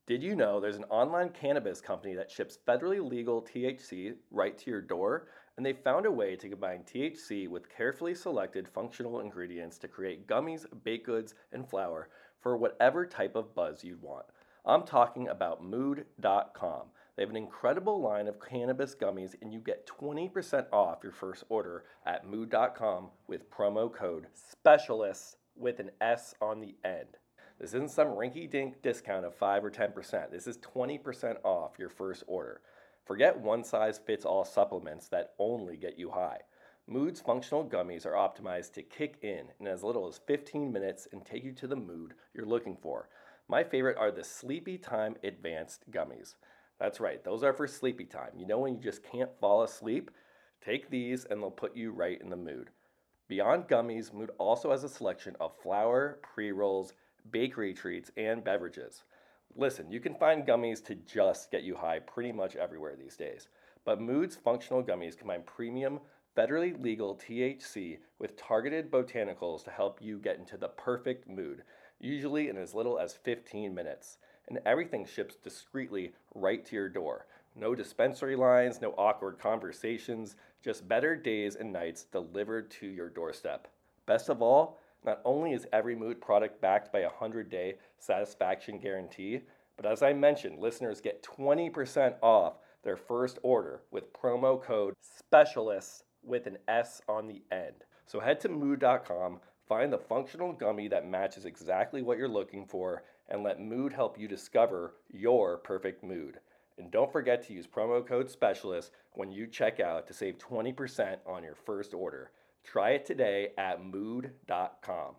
Did you know there's an online cannabis company that ships federally legal THC right to your door? And they found a way to combine THC with carefully selected functional ingredients to create gummies, baked goods, and flour for whatever type of buzz you'd want. I'm talking about Mood.com. They have an incredible line of cannabis gummies, and you get 20% off your first order at Mood.com with promo code SPECIALIST with an S on the end. This isn't some rinky-dink discount of 5 or 10%. This is 20% off your first order. Forget one-size-fits-all supplements that only get you high. Mood's functional gummies are optimized to kick in as little as 15 minutes and take you to the mood you're looking for. My favorite are the Sleepy Time Advanced Gummies. That's right, those are for sleepy time. You know when you just can't fall asleep? Take these and they'll put you right in the mood. Beyond gummies, Mood also has a selection of flour, pre-rolls, bakery treats, and beverages. Listen, you can find gummies to just get you high pretty much everywhere these days. But Mood's functional gummies combine premium, federally legal THC with targeted botanicals to help you get into the perfect mood, usually in as little as 15 minutes. And everything ships discreetly right to your door. No dispensary lines, no awkward conversations, just better days and nights delivered to your doorstep. Best of all, not only is every Mood product backed by a 100-day satisfaction guarantee, but as I mentioned, listeners get 20% off their first order with promo code SPECIALIST with an S on the end. So head to Mood.com, find the functional gummy that matches exactly what you're looking for, and let Mood help you discover your perfect mood. And don't forget to use promo code SPECIALIST when you check out to save 20% on your first order. Try it today at Mood.com.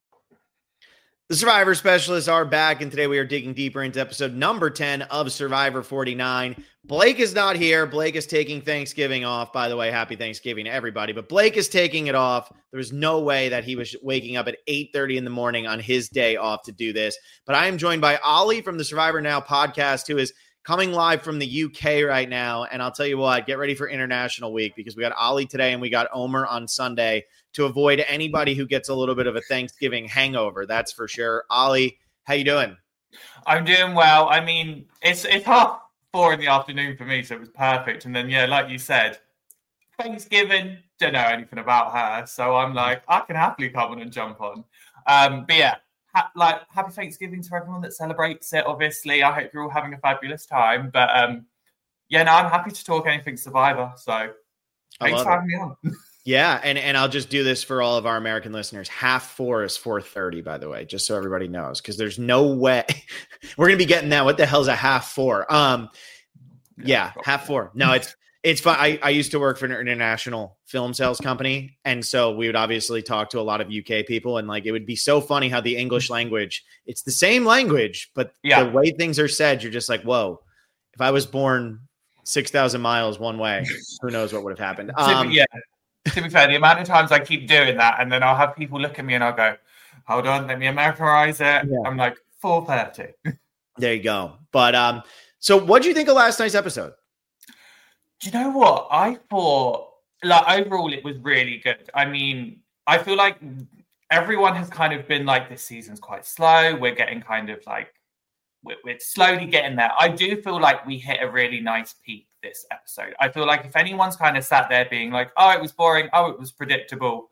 The Survivor Specialists are back, and today we are digging deeper into episode number 10 of Survivor 49. Blake is not here. Blake is taking Thanksgiving off. By the way, happy Thanksgiving to everybody. But Blake is taking it off. There was no way that he was waking up at 8:30 in the morning on his day off to do this. But I am joined by Ollie from the Survivor Now podcast, who is coming live from the UK right now. And I'll tell you what, get ready for International Week because we got Ollie today and we got Omer on Sunday to avoid anybody who gets a little bit of a Thanksgiving hangover. That's for sure. Ollie, how you doing? I'm doing well. I mean, it's 4:30 in the afternoon for me, so it was perfect. And then, yeah, like you said, Thanksgiving, don't know anything about her. So I'm like, I can happily come on and jump on. But yeah, happy Thanksgiving to everyone that celebrates it, obviously. I hope you're all having a fabulous time. But yeah, no, I'm happy to talk anything Survivor. So thanks for having me on. Yeah, and I'll just do this for all of our American listeners. 4:30 is 4:30, by the way, just so everybody knows, because there's no way we're going to be getting that. What the hell is a 4:30? Yeah, 4:30. No, it's fun. I used to work for an international film sales company, and so we would obviously talk to a lot of UK people, and like it would be so funny how the English language, it's the same language, but the way things are said, you're just like, whoa, if I was born 6,000 miles one way, who knows what would have happened. Yeah. To be fair, the amount of times I keep doing that, and then I'll have people look at me and I'll go, hold on, let me Americanize it. Yeah. I'm like, 4:30. There you go. But so what do you think of last night's episode? Do you know what? I thought, like, overall, it was really good. I mean, I feel like everyone has kind of been like, this season's quite slow. We're getting kind of like, we're slowly getting there. I do feel like we hit a really nice peak this episode. I feel like if anyone's kind of sat there being like, oh, it was boring, oh, it was predictable,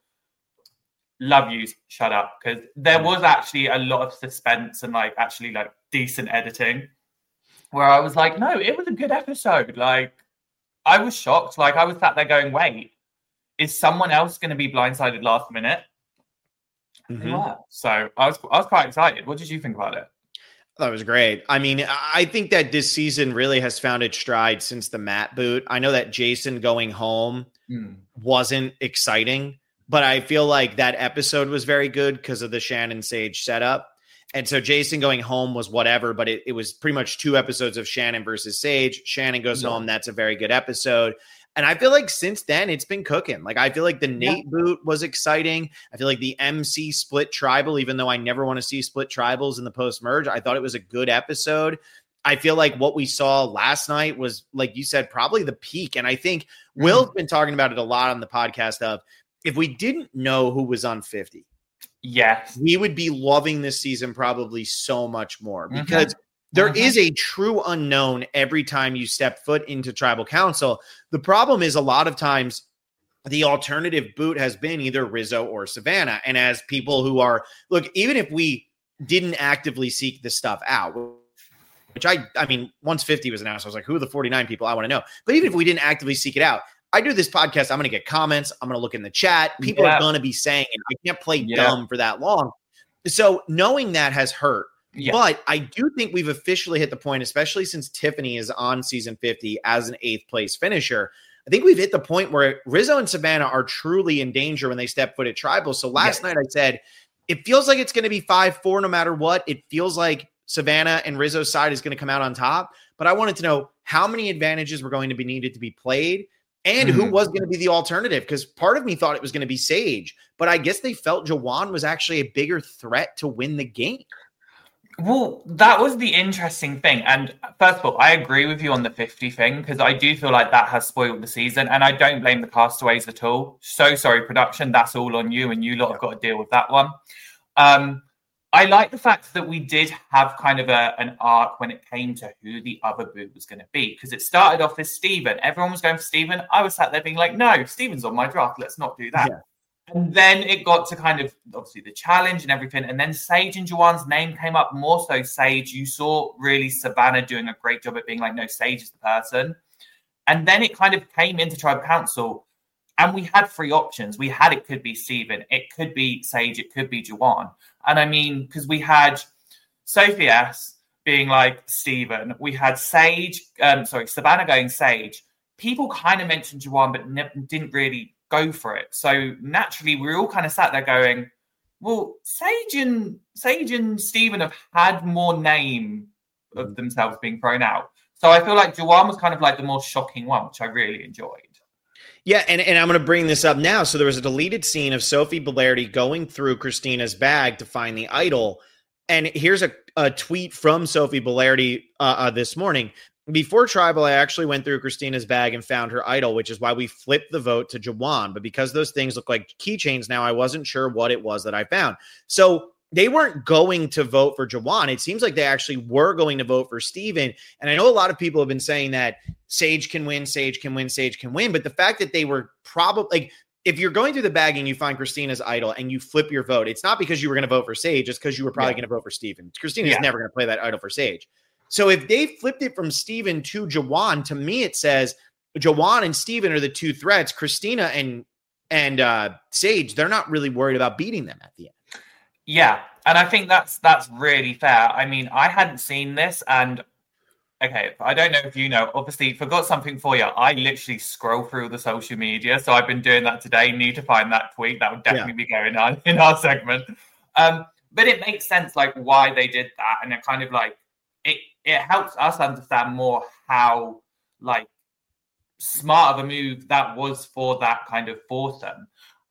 love yous, shut up. Because there was actually a lot of suspense and like actually like decent editing where I was like, no, it was a good episode. Like, I was shocked. Like, I was sat there going, wait, is someone else going to be blindsided last minute? Mm-hmm. Yeah. So I was quite excited. What did you think about it? That was great. I mean, I think that this season really has found its stride since the Matt boot. I know that Jason going home wasn't exciting, but I feel like that episode was very good because of the Shannon Sage setup. And so Jason going home was whatever, but it was pretty much 2 episodes of Shannon versus Sage. Shannon goes home. That's a very good episode. And I feel like since then it's been cooking. Like I feel like the Nate boot was exciting. I feel like the MC split tribal, even though I never want to see split tribals in the post-merge, I thought it was a good episode. I feel like what we saw last night was, like you said, probably the peak. And I think Will's been talking about it a lot on the podcast of if we didn't know who was on 50, yes, we would be loving this season probably so much more because There is a true unknown every time you step foot into tribal council. The problem is a lot of times the alternative boot has been either Rizzo or Savannah. And as people who are, look, even if we didn't actively seek this stuff out, which I mean, once 50 was announced, I was like, who are the 49 people I want to know? But even if we didn't actively seek it out, I do this podcast, I'm going to get comments. I'm going to look in the chat. People are going to be saying, and I can't play dumb for that long. So knowing that has hurt. Yeah. But I do think we've officially hit the point, especially since Tiffany is on season 50 as an 8th place finisher. I think we've hit the point where Rizzo and Savannah are truly in danger when they step foot at tribal. So last night I said, it feels like it's going to be 5-4 no matter what. It feels like Savannah and Rizzo's side is going to come out on top. But I wanted to know how many advantages were going to be needed to be played and who was going to be the alternative. Because part of me thought it was going to be Sage. But I guess they felt Jawan was actually a bigger threat to win the game. Well, that was the interesting thing. And first of all, I agree with you on the 50 thing, because I do feel like that has spoiled the season. And I don't blame the castaways at all. So sorry, production. That's all on you. And you lot have got to deal with that one. I like the fact that we did have kind of an arc when it came to who the other boot was going to be. Because it started off as Steven. Everyone was going for Steven. I was sat there being like, no, Steven's on my draft. Let's not do that. Yeah. And then it got to kind of, obviously, the challenge and everything. And then Sage and Jawan's name came up. More so Sage. You saw really Savannah doing a great job at being like, no, Sage is the person. And then it kind of came into Tribal Council. And we had 3 options. We had, it could be Steven. It could be Sage. It could be Jawan. And I mean, because we had Sophie S being like Steven. We had Savannah going Sage. People kind of mentioned Jawan, but didn't really go for it. So naturally, we were all kind of sat there going, well, Sage and Steven have had more name of themselves being thrown out. So I feel like Jawan was kind of like the more shocking one, which I really enjoyed. Yeah, and I'm going to bring this up now. So there was a deleted scene of Sophie Bellardi going through Christina's bag to find the idol. And here's a tweet from Sophie Bellardi this morning. Before Tribal, I actually went through Christina's bag and found her idol, which is why we flipped the vote to Jawan. But because those things look like keychains now, I wasn't sure what it was that I found. So they weren't going to vote for Jawan. It seems like they actually were going to vote for Steven. And I know a lot of people have been saying that Sage can win, Sage can win, Sage can win. But the fact that they were probably like, if you're going through the bag and you find Christina's idol and you flip your vote, it's not because you were going to vote for Sage. It's because you were probably going to vote for Steven. Christina's never going to play that idol for Sage. So if they flipped it from Steven to Jawan, to me it says Jawan and Steven are the 2 threats. Christina and Sage, they're not really worried about beating them at the end. Yeah, and I think that's really fair. I mean, I hadn't seen this, and okay, I don't know if you know, obviously, forgot something for you. I literally scroll through the social media, so I've been doing that today. Need to find that tweet. That would definitely be going on in our segment. But it makes sense, like, why they did that, and it kind of like, it helps us understand more how, like, smart of a move that was for that kind of foursome.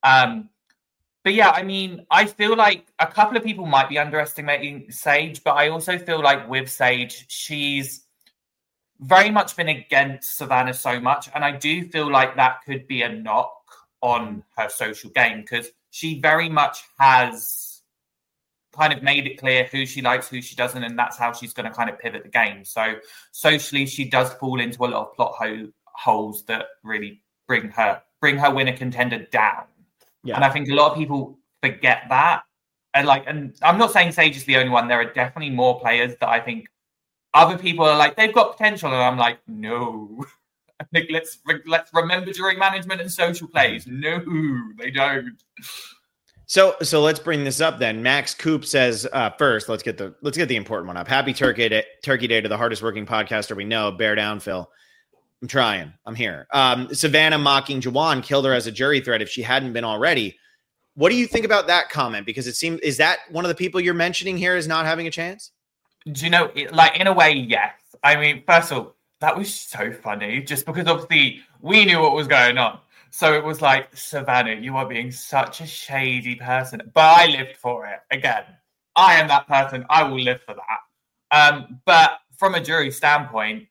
But yeah, I mean, I feel like a couple of people might be underestimating Sage, but I also feel like with Sage, she's very much been against Savannah so much. And I do feel like that could be a knock on her social game, because she very much has kind of made it clear who she likes, who she doesn't, and that's how she's going to kind of pivot the game. So socially, she does fall into a lot of plot holes that really bring her winner contender down. Yeah. And I think a lot of people forget that. And I'm not saying Sage is the only one. There are definitely more players that I think other people are like, they've got potential. And I'm like, no. I think let's remember during management and social plays. No, they don't. So let's bring this up then. Max Coop says, first, let's get the important one up. Happy Turkey Day to the hardest working podcaster we know. Bear down, Phil. I'm trying. I'm here. Savannah mocking Jawan killed her as a jury threat if she hadn't been already. What do you think about that comment? Because it seems, is that one of the people you're mentioning here is not having a chance? Do you know, like, in a way, yes. I mean, first of all, that was so funny just because obviously we knew what was going on. So it was like, Savannah, you are being such a shady person. But I lived for it. Again, I am that person. I will live for that. But from a jury standpoint,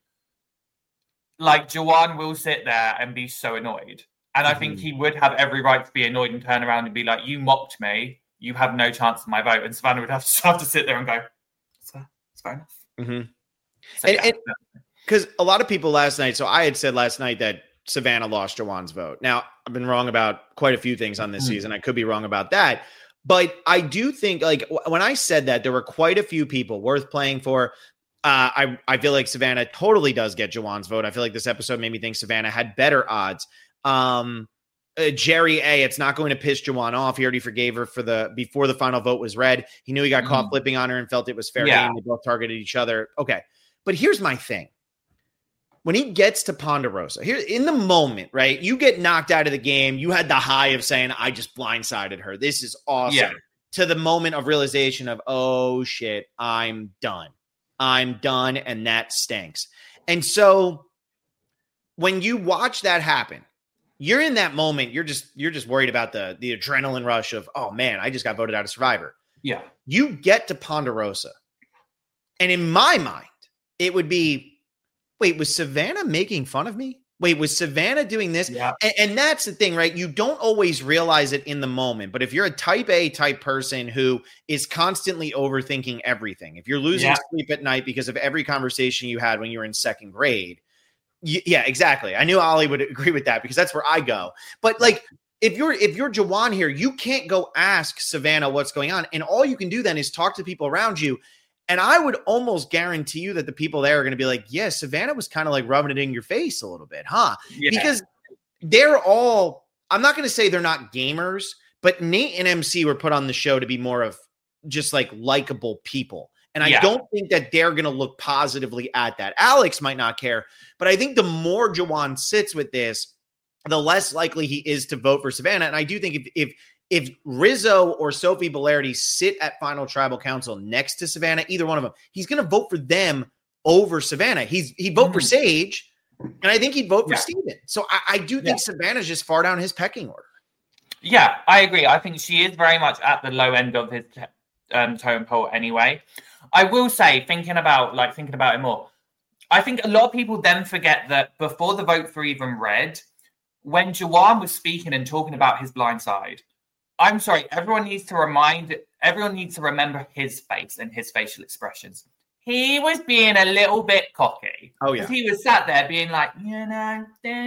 like, Jawan will sit there and be so annoyed. And I think he would have every right to be annoyed and turn around and be like, you mocked me. You have no chance of my vote. And Savannah would have to sit there and go, it's fair enough. Mm-hmm. So, because a lot of people last night, so I had said last night that Savannah lost Juwan's vote. Now, I've been wrong about quite a few things on this season. I could be wrong about that. But I do think, like, when I said that, there were quite a few people worth playing for. I feel like Savannah totally does get Juwan's vote. I feel like this episode made me think Savannah had better odds. Jerry A, it's not going to piss Juwan off. He already forgave her before the final vote was read. He knew he got caught flipping on her and felt it was fair game. They both targeted each other. Okay. But here's my thing. When he gets to Ponderosa, here in the moment, right? You get knocked out of the game. You had the high of saying, I just blindsided her. This is awesome. Yeah. To the moment of realization of, oh shit, I'm done. And that stinks. And so when you watch that happen, you're in that moment. You're just worried about the adrenaline rush of, oh man, I just got voted out of Survivor. Yeah. You get to Ponderosa. And in my mind, it would be, wait, was Savannah making fun of me? Wait, was Savannah doing this? Yeah. And that's the thing, right? You don't always realize it in the moment. But if you're a type A type person who is constantly overthinking everything, if you're losing sleep at night because of every conversation you had when you were in second grade, yeah, exactly. I knew Ollie would agree with that because that's where I go. But like, if you're Juwan here, you can't go ask Savannah what's going on. And all you can do then is talk to people around you. And I would almost guarantee you that the people there are going to be like, yeah, Savannah was kind of like rubbing it in your face a little bit, huh? Yeah. Because they're all, I'm not going to say they're not gamers, but Nate and MC were put on the show to be more of just like likable people. And I don't think that they're going to look positively at that. Alex might not care, but I think the more Juwan sits with this, the less likely he is to vote for Savannah. And I do think if Rizzo or Sophie Bolardi sit at Final Tribal Council next to Savannah, either one of them, he's going to vote for them over Savannah. He'd vote for Sage, and I think he'd vote for Steven. So I do think Savannah's just far down his pecking order. Yeah, I agree. I think she is very much at the low end of his totem pole anyway. I will say, thinking about it more, I think a lot of people then forget that before the votes were even read, when Juwan was speaking and talking about his blind side, I'm sorry, everyone needs to remember his face and his facial expressions. He was being a little bit cocky. Oh, yeah. He was sat there being like, and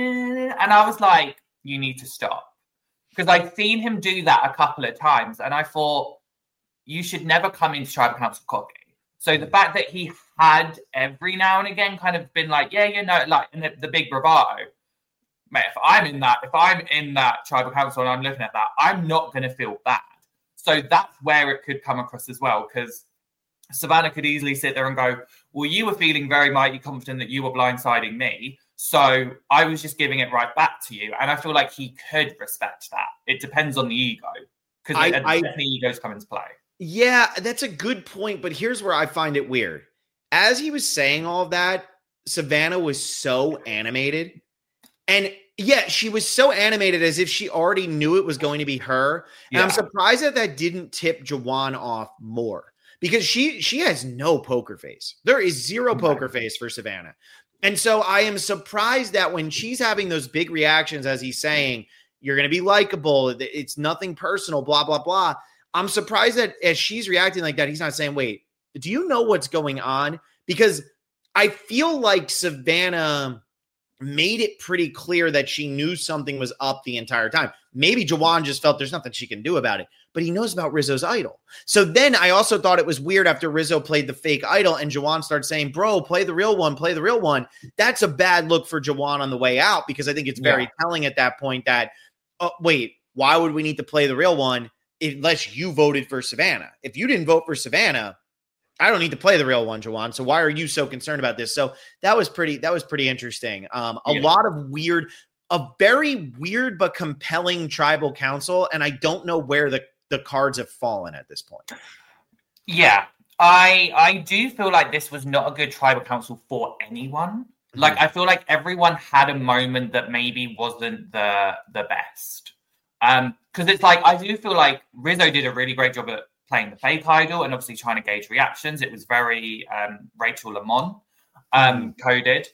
I was like, you need to stop. Because I'd seen him do that a couple of times, and I thought, you should never come into Tribal Council cocky. So the fact that he had every now and again kind of been like, like in the big bravado, mate, if I'm in that Tribal Council and I'm looking at that, I'm not going to feel bad. So that's where it could come across as well, because Savannah could easily sit there and go, well, you were feeling very mighty confident that you were blindsiding me, so I was just giving it right back to you. And I feel like he could respect that. It depends on the ego, because definitely egos come into play. Yeah, that's a good point, but here's where I find it weird. As he was saying all of that, Savannah was so animated. And yeah, she was so animated as if she already knew it was going to be her. And I'm surprised that didn't tip Juwan off more, because she has no poker face. There is zero poker face for Savannah. And so I am surprised that when she's having those big reactions, as he's saying, you're going to be likable, it's nothing personal, blah, blah, blah. I'm surprised that as she's reacting like that, he's not saying, wait, do you know what's going on? Because I feel like Savannah made it pretty clear that she knew something was up the entire time. Maybe Juwan just felt there's nothing she can do about it, but he knows about Rizzo's idol. So then I also thought it was weird after Rizzo played the fake idol and Juwan started saying, bro, play the real one, play the real one. That's a bad look for Juwan on the way out, because I think it's very telling at that point that, wait, why would we need to play the real one unless you voted for Savannah? If you didn't vote for Savannah, I don't need to play the real one, Juwan. So why are you so concerned about this? So that was pretty interesting. Lot of a very weird but compelling Tribal Council. And I don't know where the cards have fallen at this point. Yeah, I do feel like this was not a good Tribal Council for anyone. Like, I feel like everyone had a moment that maybe wasn't the best. Because it's like, I do feel like Rizzo did a really great job at playing the fake idol and obviously trying to gauge reactions. It was very Rachel Lamont coded.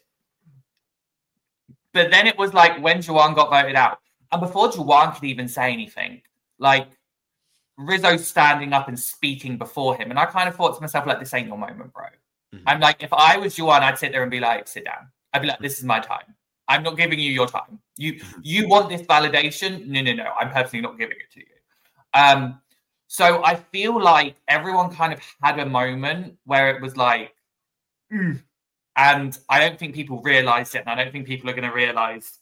But then it was like when Juwan got voted out, and before Juwan could even say anything, like Rizzo standing up and speaking before him. And I kind of thought to myself, like, this ain't your moment, bro. Mm-hmm. I'm like, if I was Juwan, I'd sit there and be like, sit down. I'd be like, this is my time. I'm not giving you your time. You want this validation? No. I'm personally not giving it to you. So I feel like everyone kind of had a moment where it was like, and I don't think people realized it. And I don't think people are going to realize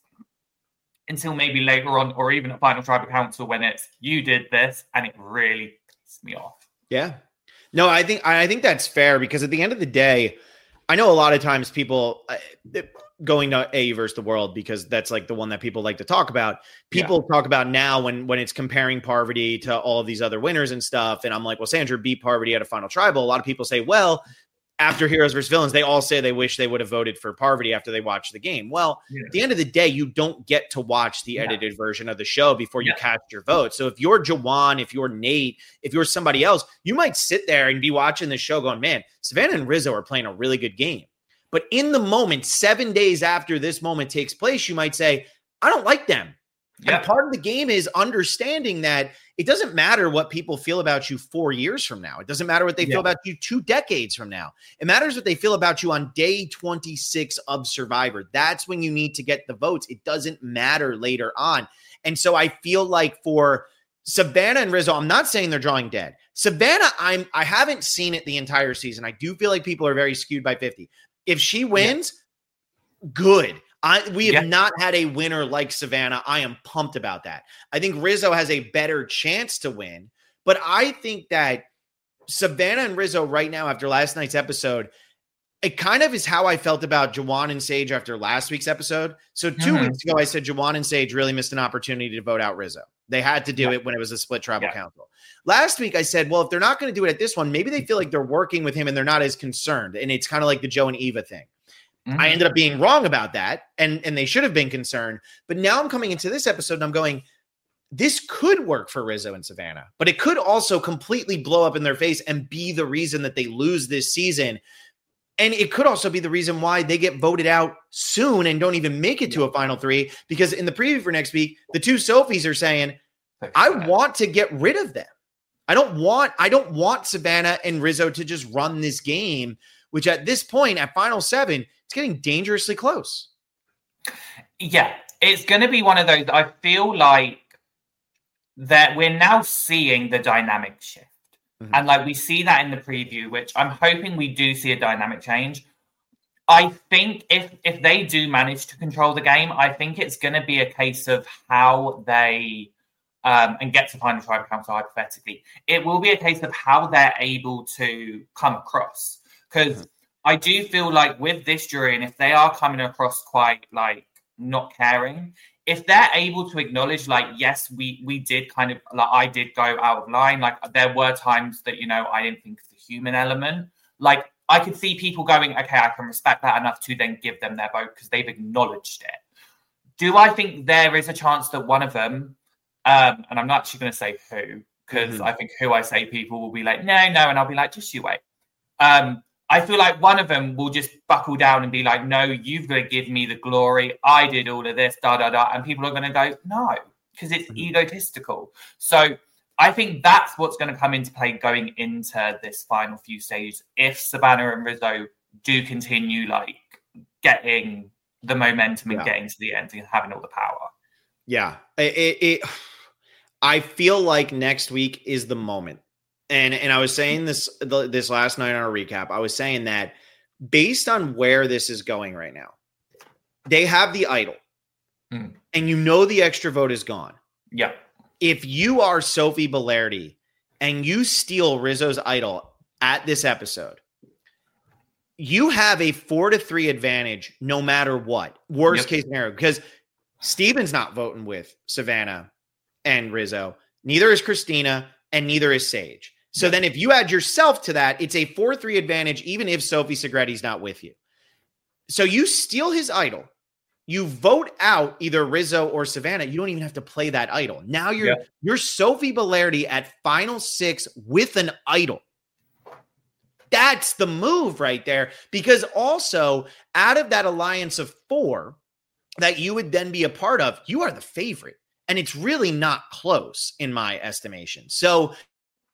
until maybe later on, or even at Final Tribal Council, when it's, you did this, and it really pissed me off. Yeah. No, I think that's fair, because at the end of the day, I know a lot of times people going to AE versus the World, because that's like the one that people like to talk about. People talk about now when it's comparing Parvati to all of these other winners and stuff. And I'm like, well, Sandra beat Parvati at a Final Tribal. A lot of people say, well, after Heroes vs. Villains, they all say they wish they would have voted for Parvati after they watched the game. Well, at the end of the day, you don't get to watch the edited version of the show before you cast your vote. So if you're Jawan, if you're Nate, if you're somebody else, you might sit there and be watching the show going, man, Savannah and Rizzo are playing a really good game. But in the moment, 7 days after this moment takes place, you might say, I don't like them. And part of the game is understanding that it doesn't matter what people feel about you 4 years from now. It doesn't matter what they feel about you 2 decades from now. It matters what they feel about you on day 26 of Survivor. That's when you need to get the votes. It doesn't matter later on. And so I feel like for Savannah and Rizzo, I'm not saying they're drawing dead. Savannah, I haven't seen it the entire season. I do feel like people are very skewed by 50. If she wins, good. We have not had a winner like Savannah. I am pumped about that. I think Rizzo has a better chance to win, but I think that Savannah and Rizzo right now, after last night's episode, it kind of is how I felt about Jawan and Sage after last week's episode. So 2 weeks ago, I said Jawan and Sage really missed an opportunity to vote out Rizzo. They had to do it when it was a split tribal council. Last week, I said, well, if they're not going to do it at this one, maybe they feel like they're working with him and they're not as concerned. And it's kind of like the Joe and Eva thing. I ended up being wrong about that, and they should have been concerned. But now I'm coming into this episode and I'm going, this could work for Rizzo and Savannah, but it could also completely blow up in their face and be the reason that they lose this season. And it could also be the reason why they get voted out soon and don't even make it to a final 3, because in the preview for next week, the 2 Sophies are saying, I want to get rid of them. I don't want Savannah and Rizzo to just run this game, which at this point at final 7, it's getting dangerously close. Yeah, it's going to be one of those. I feel like that we're now seeing the dynamic shift. And like we see that in the preview, which I'm hoping we do see a dynamic change. I think if they do manage to control the game, I think it's going to be a case of how they and get to Final Tribal Council hypothetically. It will be a case of how they're able to come across. Because I do feel like with this jury, and if they are coming across quite like not caring, if they're able to acknowledge, like, yes, we did kind of, like, I did go out of line. Like, there were times that, I didn't think of the human element. Like, I could see people going, okay, I can respect that enough to then give them their vote because they've acknowledged it. Do I think there is a chance that one of them, and I'm not actually going to say who, because I think who I say people will be like, no, and I'll be like, just you wait. I feel like one of them will just buckle down and be like, no, you've got to give me the glory. I did all of this, And people are going to go, no, because it's egotistical. So I think that's what's going to come into play going into this final few stages. If Savannah and Rizzo do continue like getting the momentum and getting to the end and having all the power. Yeah. I feel like next week is the moment. And I was saying this last night on a recap. I was saying that based on where this is going right now, they have the idol, and the extra vote is gone. Yeah. If you are Sophie Bellardi and you steal Rizzo's idol at this episode, you have a 4-3 advantage no matter what. Worst case scenario, because Steven's not voting with Savannah and Rizzo. Neither is Christina, and neither is Sage. So then if you add yourself to that, it's a 4-3 advantage, even if Sophie Segretti's not with you. So you steal his idol. You vote out either Rizzo or Savannah. You don't even have to play that idol. Now you're Sophie Bellardi at final 6 with an idol. That's the move right there. Because also, out of that alliance of 4 that you would then be a part of, you are the favorite. And it's really not close in my estimation. So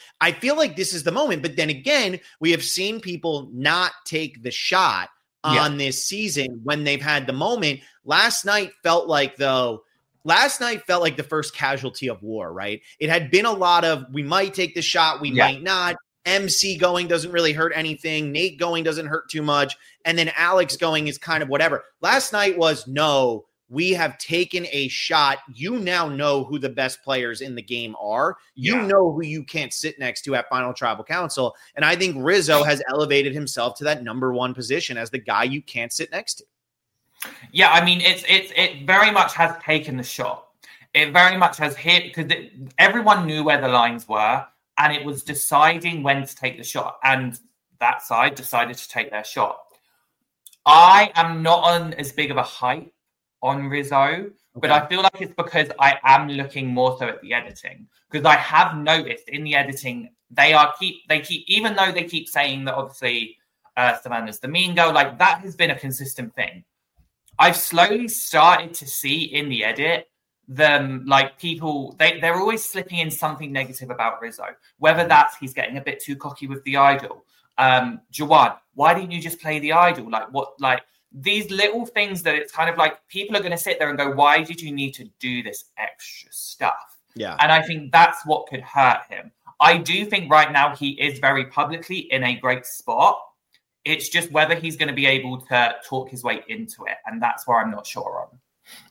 I feel like this is the moment. But then again, we have seen people not take the shot on this season when they've had the moment. Last night felt like the first casualty of war, right? It had been a lot of, we might take the shot, we might not. MC going doesn't really hurt anything. Nate going doesn't hurt too much. And then Alex going is kind of whatever. Last night was, no, we have taken a shot. You now know who the best players in the game are. You know who you can't sit next to at Final Tribal Council. And I think Rizzo has elevated himself to that number one position as the guy you can't sit next to. Yeah, I mean, it very much has taken the shot. It very much has hit, because everyone knew where the lines were, and it was deciding when to take the shot. And that side decided to take their shot. I am not on as big of a hype on Rizzo, but I feel like it's because I am looking more so at the editing. Because I have noticed in the editing, they keep even though they keep saying that obviously Savannah's the mean girl, like that has been a consistent thing. I've slowly started to see in the edit them, like, people, they're always slipping in something negative about Rizzo, whether that's he's getting a bit too cocky with the idol. Jawad, why didn't you just play the idol? Like these little things that it's kind of like people are going to sit there and go, why did you need to do this extra stuff? Yeah. And I think that's what could hurt him. I do think right now he is very publicly in a great spot. It's just whether he's going to be able to talk his way into it. And that's where I'm not sure on.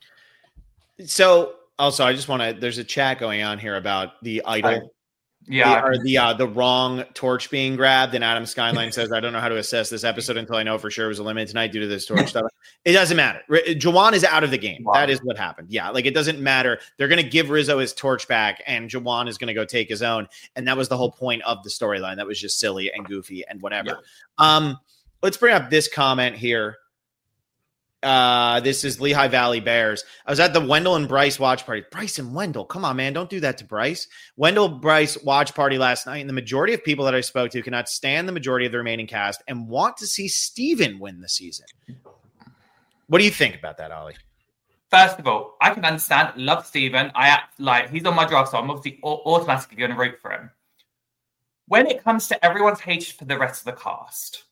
So also, I just want to, there's a chat going on here about the idol. The wrong torch being grabbed. And Adam Skyline says, I don't know how to assess this episode until I know for sure it was eliminated tonight due to this torch stuff. It doesn't matter. Jawan is out of the game. Wow. That is what happened. Yeah. Like, it doesn't matter. They're going to give Rizzo his torch back and Jawan is going to go take his own. And that was the whole point of the storyline. That was just silly and goofy and whatever. Yeah. Let's bring up this comment here. This is Lehigh Valley Bears. I was at the Wendell and Bryce watch party. Bryce and Wendell, come on, man. Don't do that to Bryce. Wendell Bryce watch party last night, and the majority of people that I spoke to cannot stand the majority of the remaining cast and want to see Steven win the season. What do you think about that, Ollie? First of all, I can understand. Love Steven. I act like he's on my draft, so I'm obviously automatically going to root for him. When it comes to everyone's hatred for the rest of the cast,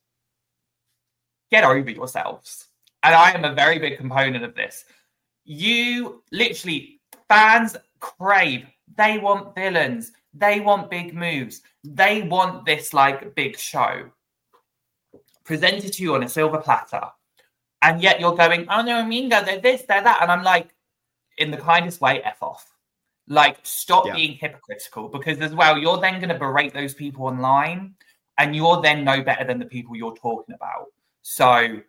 get over yourselves. And I am a very big component of this. You literally, fans crave. They want villains. They want big moves. They want this like big show presented to you on a silver platter. And yet you're going, oh no, Minga, they're this, they're that. And I'm like, in the kindest way, F off. Like, stop being hypocritical, because as well, you're then going to berate those people online and you're then no better than the people you're talking about. So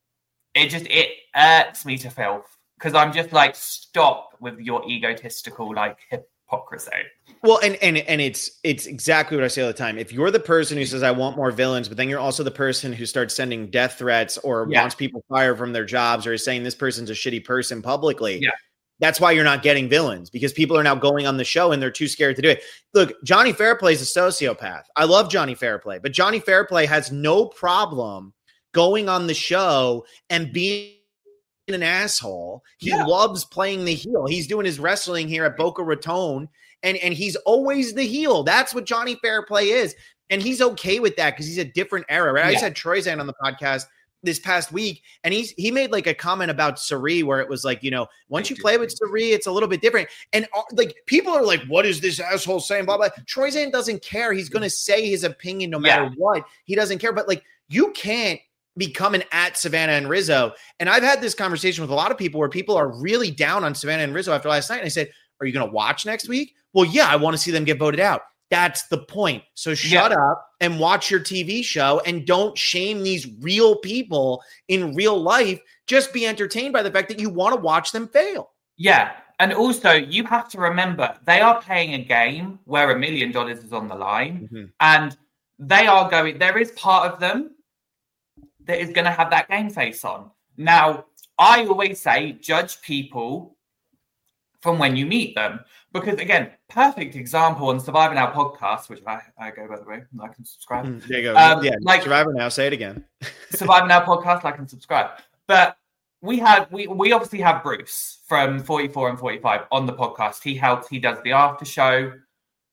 it irks me to filth, because I'm just like, stop with your egotistical like hypocrisy. Well, and it's exactly what I say all the time. If you're the person who says I want more villains, but then you're also the person who starts sending death threats or wants people fired from their jobs or is saying this person's a shitty person publicly, that's why you're not getting villains, because people are now going on the show and they're too scared to do it. Look, Johnny Fairplay is a sociopath. I love Johnny Fairplay, but Johnny Fairplay has no problem going on the show and being an asshole. He loves playing the heel. He's doing his wrestling here at Boca Raton, and he's always the heel. That's what Johnny Fairplay is. And he's okay with that because he's a different era, right? I just had Troyzan on the podcast this past week, and he made like a comment about Cirie where it was like, you know, once you play with Cirie, it's a little bit different. And like, people are like, what is this asshole saying? Blah, blah. Troyzan doesn't care. He's going to say his opinion no matter what. He doesn't care. But like, you can't becoming at Savannah and Rizzo. And I've had this conversation with a lot of people where people are really down on Savannah and Rizzo after last night. And I said, are you going to watch next week? Well, yeah, I want to see them get voted out. That's the point. So shut up and watch your TV show and don't shame these real people in real life. Just be entertained by the fact that you want to watch them fail. Yeah. And also, you have to remember, they are playing a game where $1 million is on the line. Mm-hmm. And they are going, there is part of them that is going to have that game face on. Now, I always say, judge people from when you meet them. Because, again, perfect example on Survivor Now podcast, which I go, by the way, like and subscribe. There you go. Like Survivor Now, say it again. Survivor Now podcast, like and subscribe. But we obviously have Bruce from 44 and 45 on the podcast. He helps, he does the after show.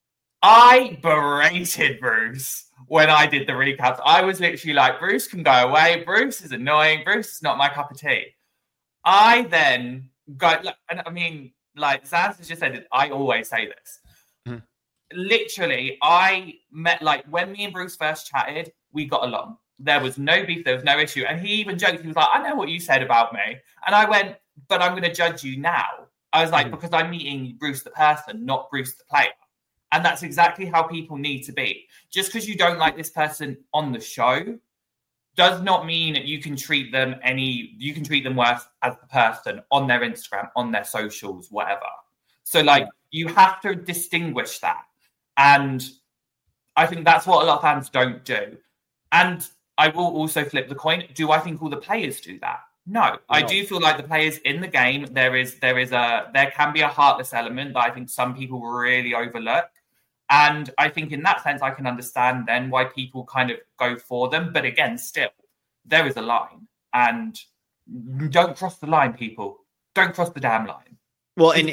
I berated Bruce when I did the recaps. I was literally like, Bruce can go away. Bruce is annoying. Bruce is not my cup of tea. I then got, and I mean, like Zaz has just said it, I always say this. Mm-hmm. Literally, I met, like, when me and Bruce first chatted, we got along. There was no beef, there was no issue. And he even joked, he was like, I know what you said about me. And I went, but I'm going to judge you now. I was like, because I'm meeting Bruce the person, not Bruce the player. And that's exactly how people need to be. Just because you don't like this person on the show does not mean that you can treat them worse as the person on their Instagram, on their socials, whatever. So, like, you have to distinguish that. And I think that's what a lot of fans don't do. And I will also flip the coin. Do I think all the players do that? No. I do feel like the players in the game, there can be a heartless element that I think some people really overlook. And I think in that sense, I can understand then why people kind of go for them. But again, still, there is a line. And don't cross the line, people. Don't cross the damn line. Well, and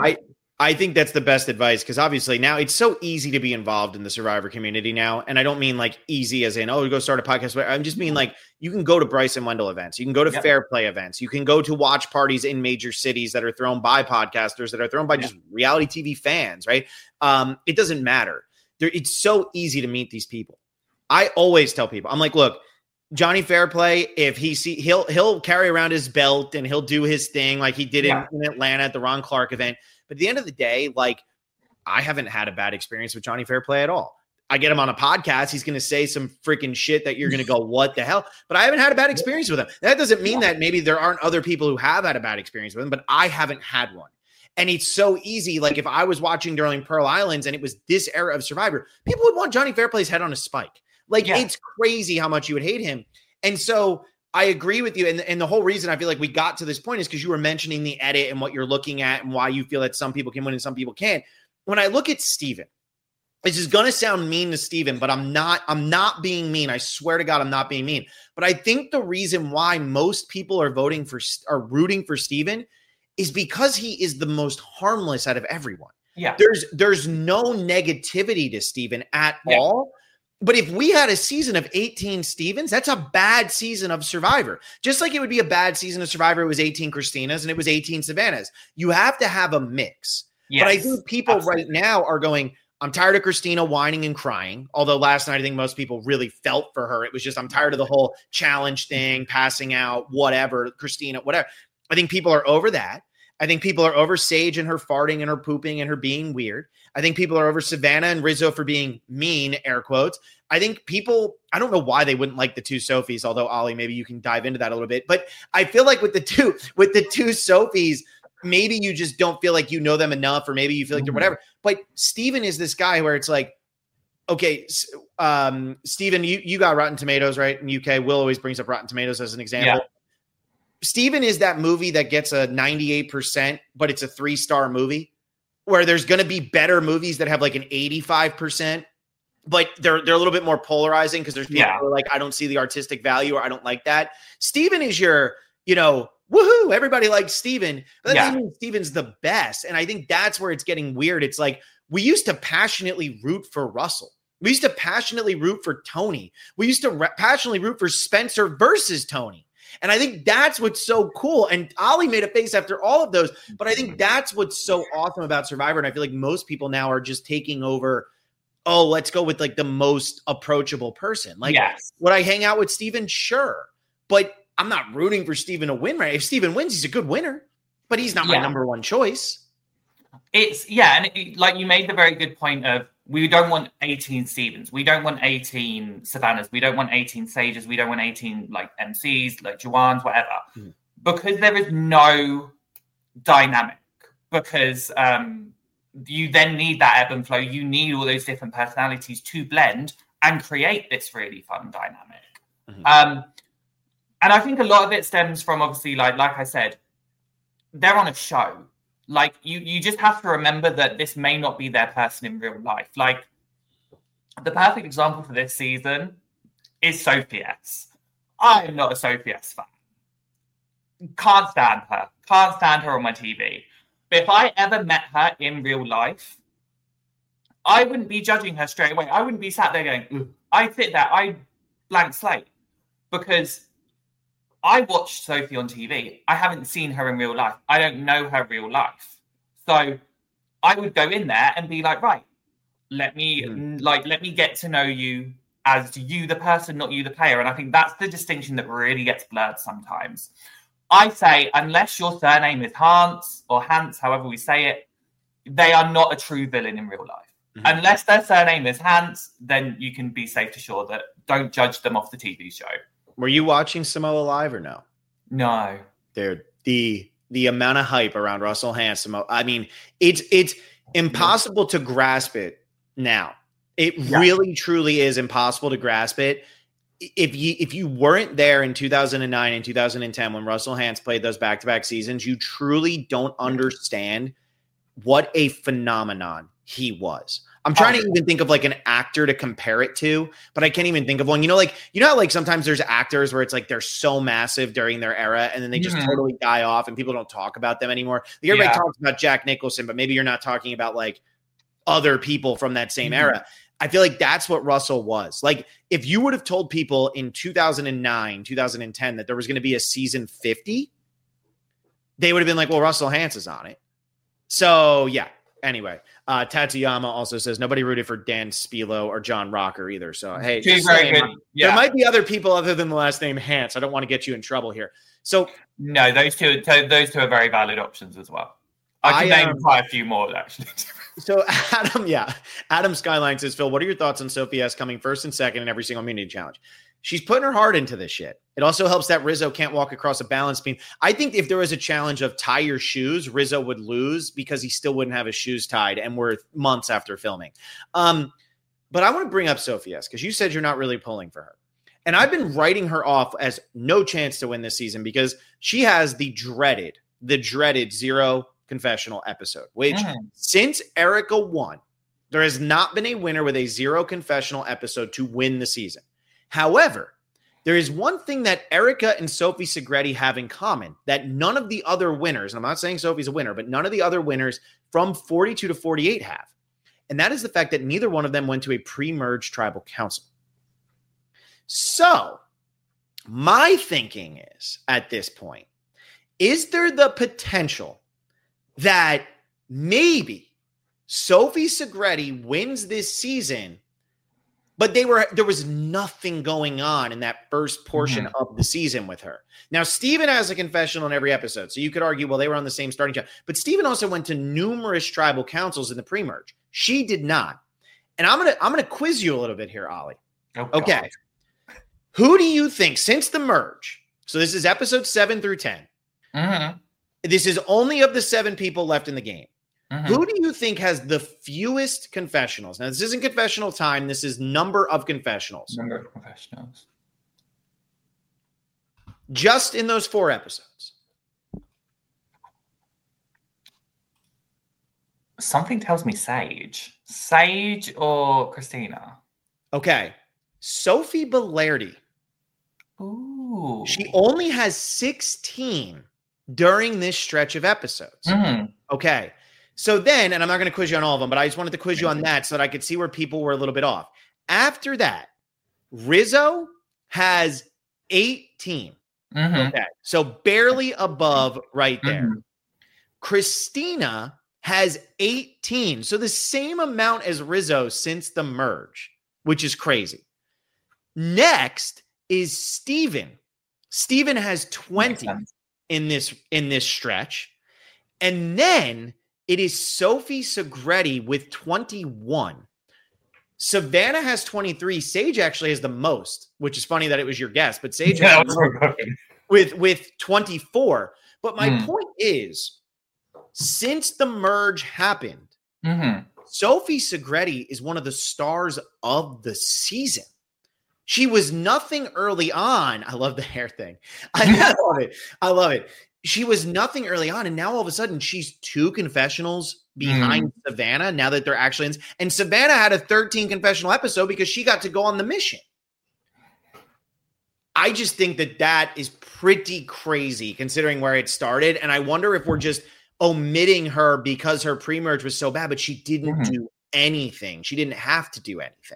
I think that's the best advice, because obviously now it's so easy to be involved in the Survivor community now. And I don't mean like easy as in, go start a podcast. But I'm just mean like you can go to Bryson Wendell events. You can go to Fair Play events. You can go to watch parties in major cities that are thrown by podcasters, that are thrown by just reality TV fans, right? It doesn't matter. It's so easy to meet these people. I always tell people, I'm like, look, Johnny Fairplay, if he'll carry around his belt and he'll do his thing like he did in Atlanta at the Ron Clark event. But at the end of the day, like, I haven't had a bad experience with Johnny Fairplay at all. I get him on a podcast. He's going to say some freaking shit that you're going to go, what the hell? But I haven't had a bad experience with him. That doesn't mean that maybe there aren't other people who have had a bad experience with him, but I haven't had one. And it's so easy. Like, if I was watching during Pearl Islands and it was this era of Survivor, people would want Johnny Fairplay's head on a spike. Like, it's crazy how much you would hate him. And so I agree with you. And the whole reason I feel like we got to this point is because you were mentioning the edit and what you're looking at and why you feel that some people can win and some people can't. When I look at Steven, this is going to sound mean to Steven, but I'm not being mean. I swear to God, I'm not being mean. But I think the reason why most people are rooting for Steven is because he is the most harmless out of everyone. Yeah. There's no negativity to Steven at all. But if we had a season of 18 Stevens, that's a bad season of Survivor. Just like it would be a bad season of Survivor, it was 18 Christinas and it was 18 Savannahs. You have to have a mix. Yes, but I think people right now are going, I'm tired of Christina whining and crying. Although last night, I think most people really felt for her. It was just, I'm tired of the whole challenge thing, passing out, whatever, Christina, whatever. I think people are over that. I think people are over Sage and her farting and her pooping and her being weird. I think people are over Savannah and Rizzo for being mean, air quotes. I think people, I don't know why they wouldn't like the two Sophies, although Ollie, maybe you can dive into that a little bit. But I feel like with the two Sophies, maybe you just don't feel like you know them enough, or maybe you feel like they're whatever. But Steven is this guy where it's like, okay, Steven, you got Rotten Tomatoes, right? In UK, Will always brings up Rotten Tomatoes as an example. Yeah. Steven is that movie that gets a 98%, but it's a 3-star movie, where there's going to be better movies that have like an 85%, but they're a little bit more polarizing because there's people who are like, I don't see the artistic value, or I don't like that. Steven is your, woohoo, everybody likes Steven, but that doesn't mean Steven's the best. And I think that's where it's getting weird. It's like, we used to passionately root for Russell. We used to passionately root for Tony. We used to passionately root for Spencer versus Tony. And I think that's what's so cool. And Ollie made a face after all of those. But I think that's what's so awesome about Survivor. And I feel like most people now are just taking over, let's go with like the most approachable person. Like, would I hang out with Steven? Sure. But I'm not rooting for Steven to win, right? If Steven wins, he's a good winner. But he's not my number one choice. Like you made the very good point of, we don't want 18 Stevens. We don't want 18 Savannahs. We don't want 18 Sages. We don't want 18 like MCs, like Juwans, whatever. Mm-hmm. Because there is no dynamic. Because you then need that ebb and flow. You need all those different personalities to blend and create this really fun dynamic. Mm-hmm. And I think a lot of it stems from, obviously, like I said, they're on a show. Like, you just have to remember that this may not be their person in real life. Like, the perfect example for this season is Sophie S. I am not a Sophie S fan. Can't stand her. Can't stand her on my TV. But if I ever met her in real life, I wouldn't be judging her straight away. I wouldn't be sat there going, I sit there, I blank slate, because I watched Sophie on TV. I haven't seen her in real life. I don't know her real life. So I would go in there and be like, right, let me get to know you as you, the person, not you, the player. And I think that's the distinction that really gets blurred sometimes. I say, unless your surname is Hans or Hans, however we say it, they are not a true villain in real life. Unless their surname is Hans, then you can be safe to sure that don't judge them off the TV show. Were you watching Samoa live or no? No. Dude, the amount of hype around Russell Hantz, I mean, it's impossible to grasp it now. It really, truly is impossible to grasp it. If you weren't there in 2009 and 2010 when Russell Hantz played those back-to-back seasons, you truly don't understand what a phenomenon he was. I'm trying to even think of like an actor to compare it to, but I can't even think of one. You know how like sometimes there's actors where it's like they're so massive during their era and then they just totally die off and people don't talk about them anymore. Like everybody talks about Jack Nicholson, but maybe you're not talking about like other people from that same era. I feel like that's what Russell was. Like if you would have told people in 2009, 2010 that there was going to be a season 50, they would have been like, well, Russell Hantz is on it. So yeah. Anyway, Tatsuyama also says nobody rooted for Dan Spilo or John Rocker either. So, hey, there might be other people other than the last name Hantz. I don't want to get you in trouble here. So, no, those two are very valid options as well. I can name quite a few more, actually. So, Adam Skyline says, Phil, what are your thoughts on Sophie S coming first and second in every single immunity challenge? She's putting her heart into this shit. It also helps that Rizzo can't walk across a balance beam. I think if there was a challenge of tie your shoes, Rizzo would lose because he still wouldn't have his shoes tied, and we're months after filming. But I want to bring up Sophie S because you said you're not really pulling for her. And I've been writing her off as no chance to win this season because she has the dreaded zero confessional episode, which since Erica won, there has not been a winner with a zero confessional episode to win the season. However, there is one thing that Erica and Sophie Segretti have in common that none of the other winners, and I'm not saying Sophie's a winner, but none of the other winners from 42 to 48 have. And that is the fact that neither one of them went to a pre-merge tribal council. So my thinking is, at this point, is there the potential that maybe Sophie Segretti wins this season, but there was nothing going on in that first portion of the season with her. Now, Steven has a confessional in every episode, so you could argue, well, they were on the same starting job. But Steven also went to numerous tribal councils in the pre-merge. She did not. And I'm gonna quiz you a little bit here, Ollie. Okay. Who do you think, since the merge, so this is episode 7 through 10. This is only of the 7 people left in the game. Who do you think has the fewest confessionals? Now, this isn't confessional time. This is number of confessionals. Number of confessionals. Just in those 4 episodes. Something tells me Sage. Sage or Christina? Okay. Sophie Belardi. Ooh. She only has 16 during this stretch of episodes. Okay. So then, and I'm not going to quiz you on all of them, but I just wanted to quiz you on that so that I could see where people were a little bit off. After that, Rizzo has 18. Okay. So barely above right there. Christina has 18. So the same amount as Rizzo since the merge, which is crazy. Next is Steven. Steven has 20 in this stretch. And then it is Sophie Segretti with 21. Savannah has 23. Sage actually has the most, which is funny that it was your guess, but Sage has with 24. But my point is, since the merge happened, Sophie Segretti is one of the stars of the season. She was nothing early on. I love the hair thing. I love it. She was nothing early on, and now all of a sudden she's 2 confessionals behind Savannah now that they're actually in. And Savannah had a 13 confessional episode because she got to go on the mission. I just think that is pretty crazy considering where it started, and I wonder if we're just omitting her because her pre-merge was so bad, but she didn't do anything. She didn't have to do anything.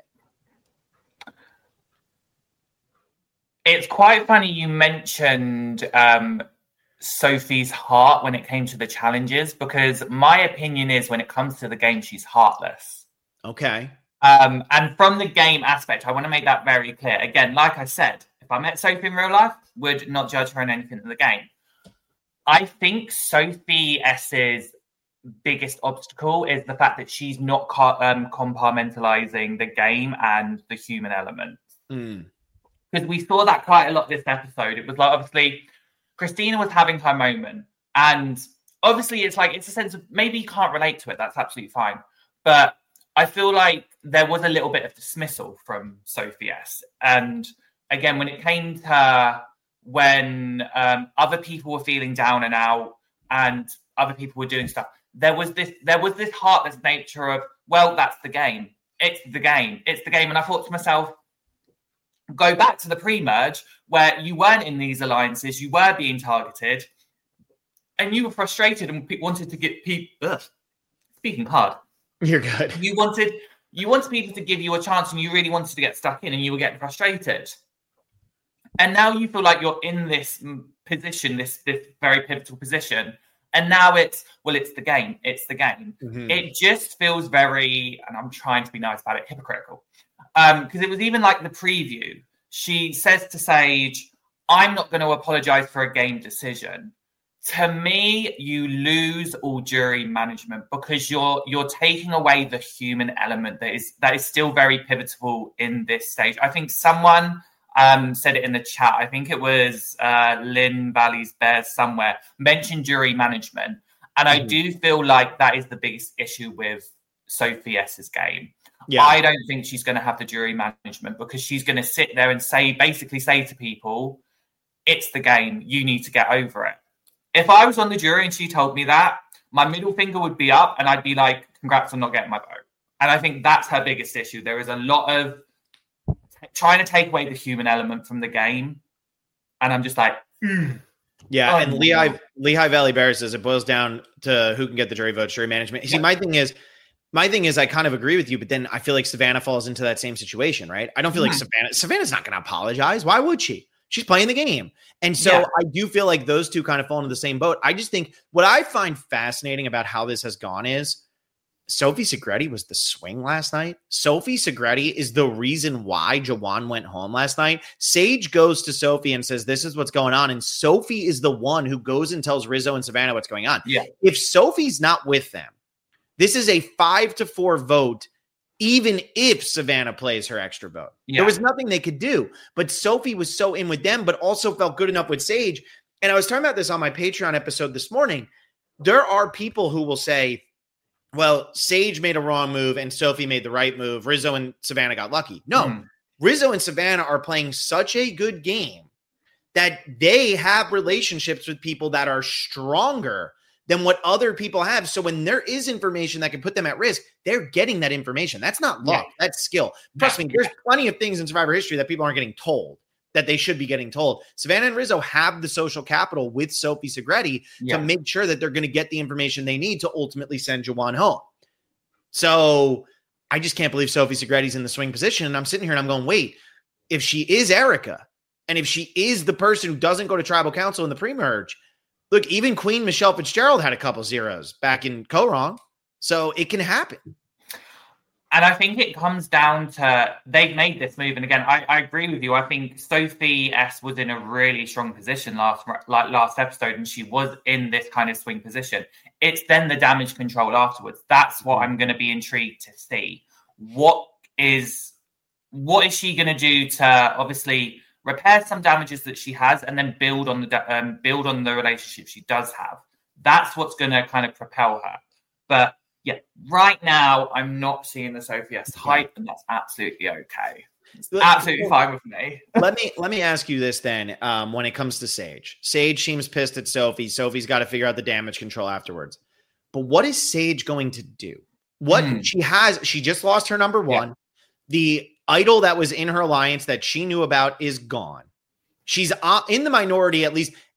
It's quite funny you mentioned Sophie's heart when it came to the challenges, because my opinion is when it comes to the game, she's heartless. Okay. And from the game aspect, I want to make that very clear. Again, like I said, if I met Sophie in real life, would not judge her on anything in the game. I think Sophie S's biggest obstacle is the fact that she's not compartmentalizing the game and the human element. Because we saw that quite a lot this episode. It was like, obviously, Christina was having her moment. And obviously, it's a sense of maybe you can't relate to it. That's absolutely fine. But I feel like there was a little bit of dismissal from Sophie S. And again, when it came to her, when other people were feeling down and out and other people were doing stuff, there was this heartless nature of, well, that's the game. It's the game. It's the game. And I thought to myself, go back to the pre-merge where you weren't in these alliances, you were being targeted, and you were frustrated and wanted to get people. Speaking hard, you're good. You wanted people to give you a chance, and you really wanted to get stuck in, and you were getting frustrated. And now you feel like you're in this position, this very pivotal position, and now it's the game. It's the game. Mm-hmm. It just feels very, and I'm trying to be nice about it, hypocritical. Because it was even like the preview. She says to Sage, I'm not going to apologize for a game decision. To me, you lose all jury management because you're taking away the human element that is still very pivotal in this stage. I think someone said it in the chat. I think it was Lynn Valley's Bears somewhere, mentioned jury management. And I do feel like that is the biggest issue with Sophie S's game. Yeah. I don't think she's going to have the jury management because she's going to sit there and basically say to people, it's the game. You need to get over it. If I was on the jury and she told me that, my middle finger would be up and I'd be like, congrats on not getting my vote. And I think that's her biggest issue. There is a lot of trying to take away the human element from the game. And I'm just like, Yeah, and Lehigh Valley Bears says it boils down to who can get the jury vote, jury management. See, my thing is, I kind of agree with you, but then I feel like Savannah falls into that same situation, right? I don't feel like Savannah's not going to apologize. Why would she? She's playing the game. And so I do feel like those two kind of fall into the same boat. I just think what I find fascinating about how this has gone is Sophie Segretti was the swing last night. Sophie Segretti is the reason why Jawan went home last night. Sage goes to Sophie and says, this is what's going on. And Sophie is the one who goes and tells Rizzo and Savannah what's going on. Yeah. If Sophie's not with them, this is a 5-4 vote, even if Savannah plays her extra vote. Yeah. There was nothing they could do. But Sophie was so in with them, but also felt good enough with Sage. And I was talking about this on my Patreon episode this morning. There are people who will say, well, Sage made a wrong move and Sophie made the right move. Rizzo and Savannah got lucky. No, Rizzo and Savannah are playing such a good game that they have relationships with people that are stronger than what other people have. So when there is information that can put them at risk, they're getting that information. That's not luck. Yeah. That's skill. Trust me, there's plenty of things in Survivor history that people aren't getting told that they should be getting told. Savannah and Rizzo have the social capital with Sophie Segretti to make sure that they're going to get the information they need to ultimately send Jawan home. So I just can't believe Sophie Segretti's in the swing position. And I'm sitting here and I'm going, wait, if she is Erica and if she is the person who doesn't go to tribal council in the pre-merge, look, even Queen Michelle Fitzgerald had a couple zeros back in Korong. So it can happen. And I think it comes down to they've made this move. And again, I agree with you. I think Sophie S was in a really strong position last episode, and she was in this kind of swing position. It's then the damage control afterwards. That's what I'm going to be intrigued to see. What is she going to do to obviously repair some damages that she has, and then build on the relationship she does have? That's what's going to kind of propel her. But yeah, right now I'm not seeing the Sophie S hype, and that's absolutely okay. It's absolutely fine with me. Let me ask you this then. When it comes to Sage seems pissed at Sophie. Sophie's got to figure out the damage control afterwards. But what is Sage going to do? What she just lost her number one. Yeah. The idol that was in her alliance that she knew about is gone. She's in the minority, at least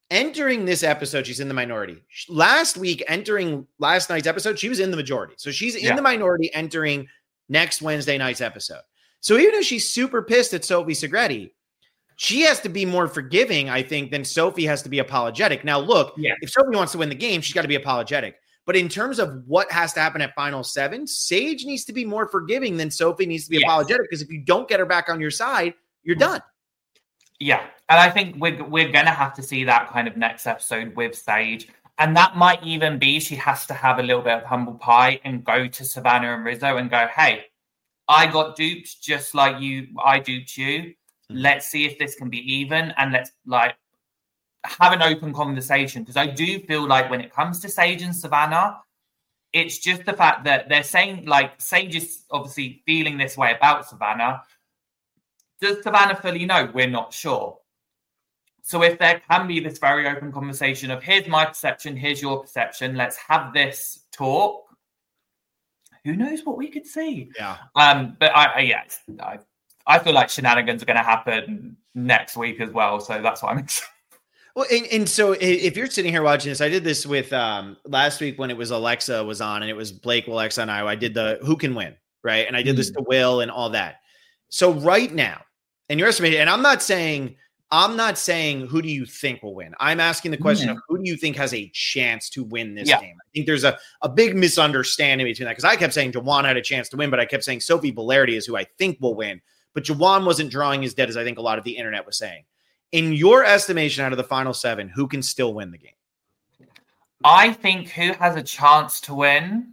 Entering this episode, she's in the minority. Last week, entering last night's episode, she was in the majority. So she's in the minority entering next Wednesday night's episode. So even if she's super pissed at Sophie Segretti, she has to be more forgiving, I think, than Sophie has to be apologetic. Now, look, if Sophie wants to win the game, she's got to be apologetic. But in terms of what has to happen at Final 7, Sage needs to be more forgiving than Sophie needs to be apologetic, because if you don't get her back on your side, you're done. Yeah, and I think we're going to have to see that kind of next episode with Sage. And that might even be she has to have a little bit of humble pie and go to Savannah and Rizzo and go, hey, I got duped just like I duped you. Let's see if this can be even, and let's have an open conversation. Because I do feel like when it comes to Sage and Savannah, it's just the fact that they're saying, Sage is obviously feeling this way about Savannah. Does Savannah fully know? We're not sure. So if there can be this very open conversation of, here's my perception, here's your perception, let's have this talk. Who knows what we could see? Yeah. But I feel like shenanigans are going to happen next week as well. So that's what I'm excited. Well, and so if you're sitting here watching this, I did this with last week when it was Alexa was on, and it was Blake, Alexa, and I did the who can win, right? And I did this to Will and all that. So right now, and you're estimating, and I'm not saying who do you think will win. I'm asking the question of who do you think has a chance to win this game? I think there's a big misunderstanding between that, because I kept saying Jawan had a chance to win, but I kept saying Sophie Valerdi is who I think will win. But Jawan wasn't drawing as dead as I think a lot of the internet was saying. In your estimation, out of the Final 7, who can still win the game? I think who has a chance to win?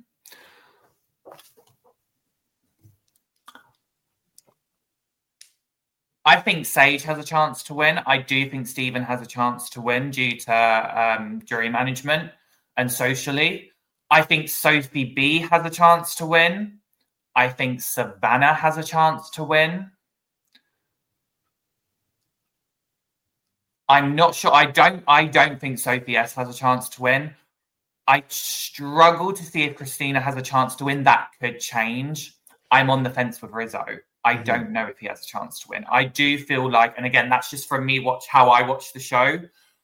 I think Sage has a chance to win. I do think Stephen has a chance to win due to jury management and socially. I think Sophie B has a chance to win. I think Savannah has a chance to win. I'm not sure. I don't think Sophie S has a chance to win. I struggle to see if Christina has a chance to win. That could change. I'm on the fence with Rizzo. I don't know if he has a chance to win. I do feel like, and again, that's just from me, how I watch the show.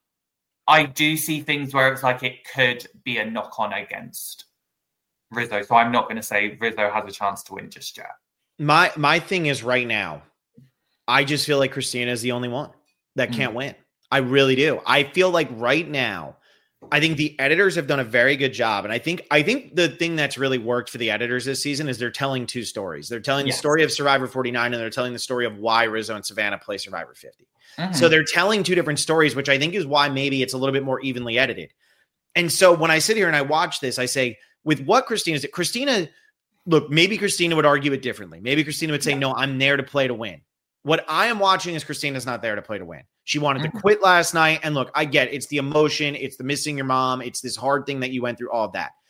I do see things where it's like it could be a knock-on against Rizzo. So I'm not going to say Rizzo has a chance to win just yet. My thing is right now, I just feel like Christina is the only one that can't win. I really do. I feel like right now, I think the editors have done a very good job. And I think the thing that's really worked for the editors this season is they're telling two stories. They're telling the story of Survivor 49, and they're telling the story of why Rizzo and Savannah play Survivor 50. So they're telling two different stories, which I think is why maybe it's a little bit more evenly edited. And so when I sit here and I watch this, I say, with what Christina, look, maybe Christina would argue it differently. Maybe Christina would say, no, I'm there to play to win. What I am watching is Christina's not there to play to win. She wanted to quit last night. And look, I get it. It's the emotion. It's the missing your mom. It's this hard thing that you went through, all of that.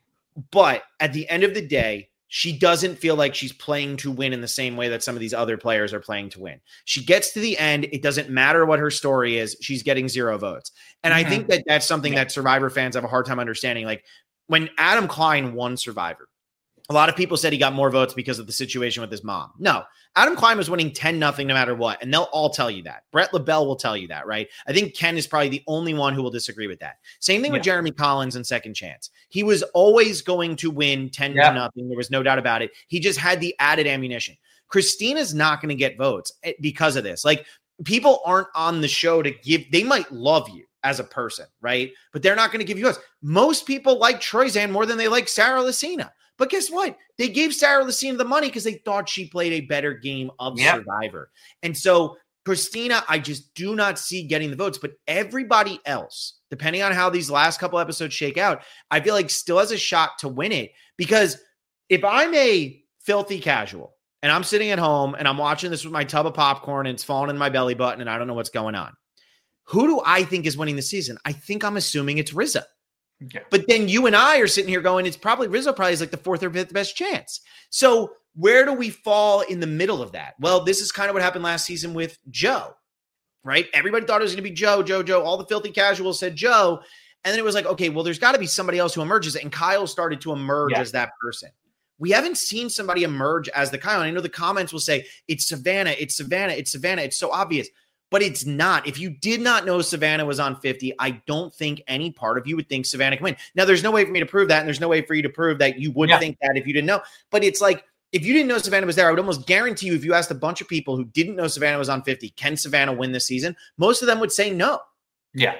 But at the end of the day, she doesn't feel like she's playing to win in the same way that some of these other players are playing to win. She gets to the end. It doesn't matter what her story is. She's getting 0 votes. And I think that that's something that Survivor fans have a hard time understanding. Like when Adam Klein won Survivor, a lot of people said he got more votes because of the situation with his mom. No, Adam Klein was winning 10-0 no matter what. And they'll all tell you that. Brett LaBelle will tell you that, right? I think Ken is probably the only one who will disagree with that. Same thing with Jeremy Collins and Second Chance. He was always going to win 10-0. There was no doubt about it. He just had the added ammunition. Christina's not going to get votes because of this. Like, people aren't on the show to give, they might love you as a person, right? But they're not going to give you votes. Most people like Troyzan more than they like Sarah Lacina. But guess what? They gave Sarah Lacina the money because they thought she played a better game of Survivor. And so Christina, I just do not see getting the votes. But everybody else, depending on how these last couple episodes shake out, I feel like still has a shot to win it. Because if I'm a filthy casual and I'm sitting at home and I'm watching this with my tub of popcorn and it's falling in my belly button and I don't know what's going on, who do I think is winning the season? I think I'm assuming it's Rizzo. Okay. But then you and I are sitting here going, it's probably Rizzo probably is like the 4th or 5th best chance. So where do we fall in the middle of that? Well, this is kind of what happened last season with Joe, right? Everybody thought it was going to be Joe. All the filthy casuals said Joe. And then it was like, okay, well, there's got to be somebody else who emerges. And Kyle started to emerge as that person. We haven't seen somebody emerge as the Kyle. And I know the comments will say, it's Savannah. It's so obvious. but it's not. If you did not know Savannah was on 50, I don't think any part of you would think Savannah can win. Now, there's no way for me to prove that, and there's no way for you to prove that you would think that if you didn't know. But it's like, if you didn't know Savannah was there, I would almost guarantee you, if you asked a bunch of people who didn't know Savannah was on 50, can Savannah win this season? Most of them would say no. Yeah.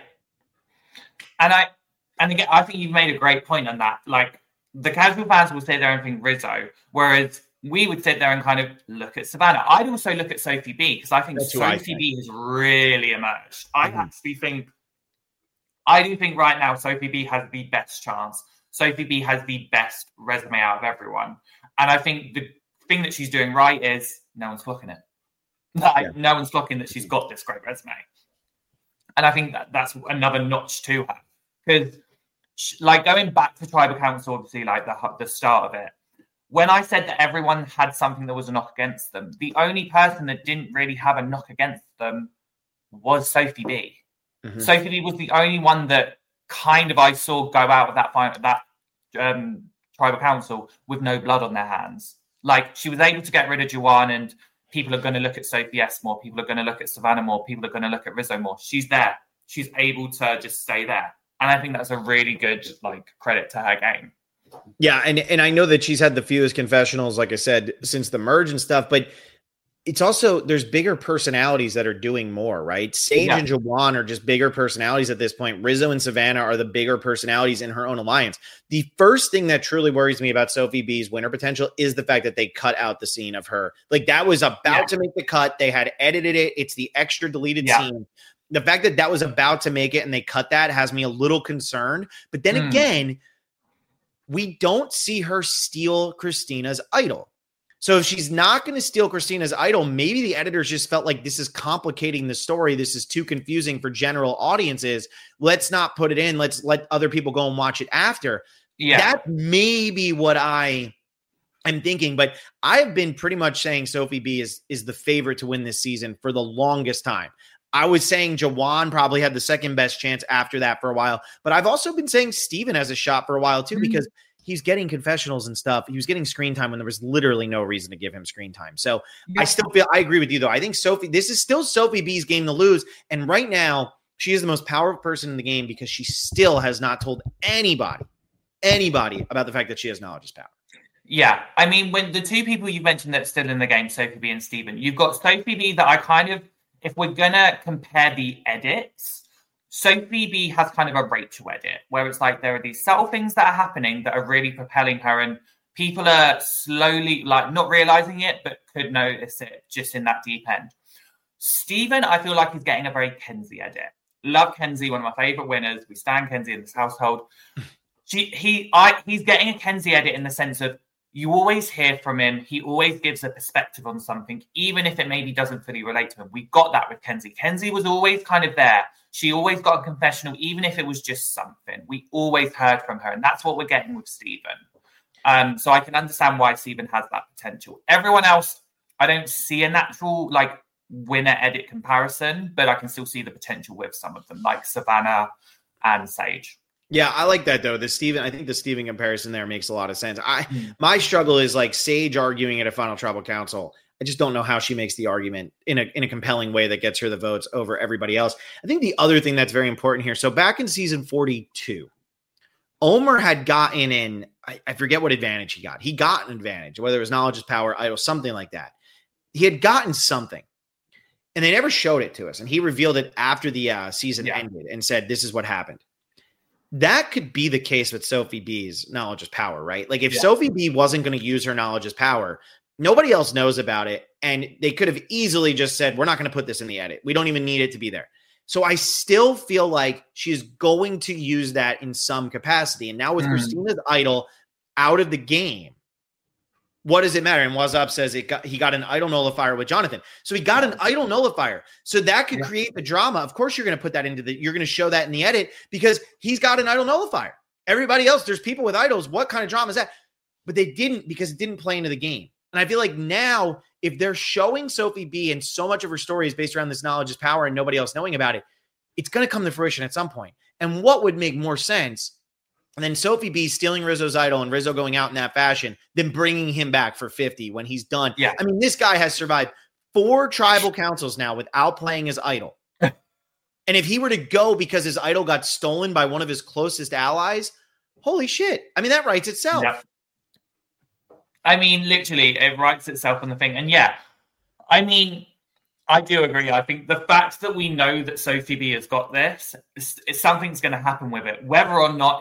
And again, I think you've made a great point on that. Like, the casual fans will sit there and think Rizzo, whereas we would sit there and kind of look at Savannah. I'd also look at Sophie B, because I think Sophie B has really emerged. I do think right now Sophie B has the best chance. Sophie B has the best resume out of everyone. And I think the thing that she's doing right is no one's clocking it. No one's clocking that she's got this great resume. And I think that's another notch to her. Because, like, going back to Tribal Council, obviously, like the start of it, when I said that everyone had something that was a knock against them, the only person that didn't really have a knock against them was Sophie B. Mm-hmm. Sophie B was the only one that kind of I saw go out of that Tribal Council with no blood on their hands. Like, she was able to get rid of Juwan, and people are going to look at Sophie S more. People are going to look at Savannah more. People are going to look at Rizzo more. She's there. She's able to just stay there. And I think that's a really good, like, credit to her game. Yeah, and I know that she's had the fewest confessionals, like I said, since the merge and stuff, but it's also, there's bigger personalities that are doing more, right? Sage and Juwan are just bigger personalities at this point. Rizzo and Savannah are the bigger personalities in her own alliance. The first thing that truly worries me about Sophie B's winner potential is the fact that they cut out the scene of her. Like, that was about to make the cut. They had edited it. It's the extra deleted scene. The fact that was about to make it and they cut that has me a little concerned. But then again, we don't see her steal Christina's idol. So if she's not going to steal Christina's idol, maybe the editors just felt like this is complicating the story. This is too confusing for general audiences. Let's not put it in. Let's let other people go and watch it after. Yeah. That's maybe what I am thinking. But I've been pretty much saying Sophie B is the favorite to win this season for the longest time. I was saying Juwan probably had the second best chance after that for a while. But I've also been saying Steven has a shot for a while too, because he's getting confessionals and stuff. He was getting screen time when there was literally no reason to give him screen time. So I still feel, I agree with you though. I think this is still Sophie B's game to lose. And right now she is the most powerful person in the game because she still has not told anybody about the fact that she has knowledge is power. Yeah. I mean, when the two people you mentioned that's still in the game, Sophie B and Steven, you've got Sophie B that I kind of, if we're going to compare the edits, Sophie B has kind of a Rachel edit where it's like there are these subtle things that are happening that are really propelling her, and people are slowly, like, not realizing it, but could notice it just in that deep end. Steven, I feel like he's getting a very Kenzie edit. Love Kenzie, one of my favorite winners. We stand Kenzie in this household. He's getting a Kenzie edit in the sense of you always hear from him. He always gives a perspective on something, even if it maybe doesn't fully relate to him. We got that with Kenzie. Kenzie was always kind of there. She always got a confessional, even if it was just something. We always heard from her, and that's what we're getting with Steven. So I can understand why Steven has that potential. Everyone else, I don't see a natural, like, winner edit comparison, but I can still see the potential with some of them, like Savannah and Sage. Yeah, I like that though. I think the Steven comparison there makes a lot of sense. My struggle is like Sage arguing at a Final Tribal Council. I just don't know how she makes the argument in a compelling way that gets her the votes over everybody else. I think the other thing that's very important here. So back in season 42, Omar had gotten in, I forget what advantage he got. He got an advantage, whether it was knowledge is power, idol, something like that. He had gotten something. And they never showed it to us. And he revealed it after the season ended and said, this is what happened. That could be the case with Sophie B's knowledge is power, right? Like if Sophie B wasn't going to use her knowledge is power, nobody else knows about it. And they could have easily just said, we're not going to put this in the edit. We don't even need it to be there. So I still feel like she's going to use that in some capacity. And now with Christina's idol out of the game, what does it matter? And Wazab says he got an idol nullifier with Jonathan. So he got an idol nullifier. So that could create the drama. Of course, you're going to put that you're going to show that in the edit because he's got an idol nullifier. Everybody else, there's people with idols. What kind of drama is that? But they didn't because it didn't play into the game. And I feel like now, if they're showing Sophie B and so much of her story is based around this knowledge is power and nobody else knowing about it, it's going to come to fruition at some point. And what would make more sense than Sophie B stealing Rizzo's idol and Rizzo going out in that fashion than bringing him back for 50 when he's done? Yeah. I mean, this guy has survived 4 tribal councils now without playing his idol. And if he were to go because his idol got stolen by one of his closest allies, holy shit. I mean, that writes itself. Yeah. I mean, literally, it writes itself on the thing. And yeah, I mean, I do agree. I think the fact that we know that Sophie B has got this, something's going to happen with it. Whether or not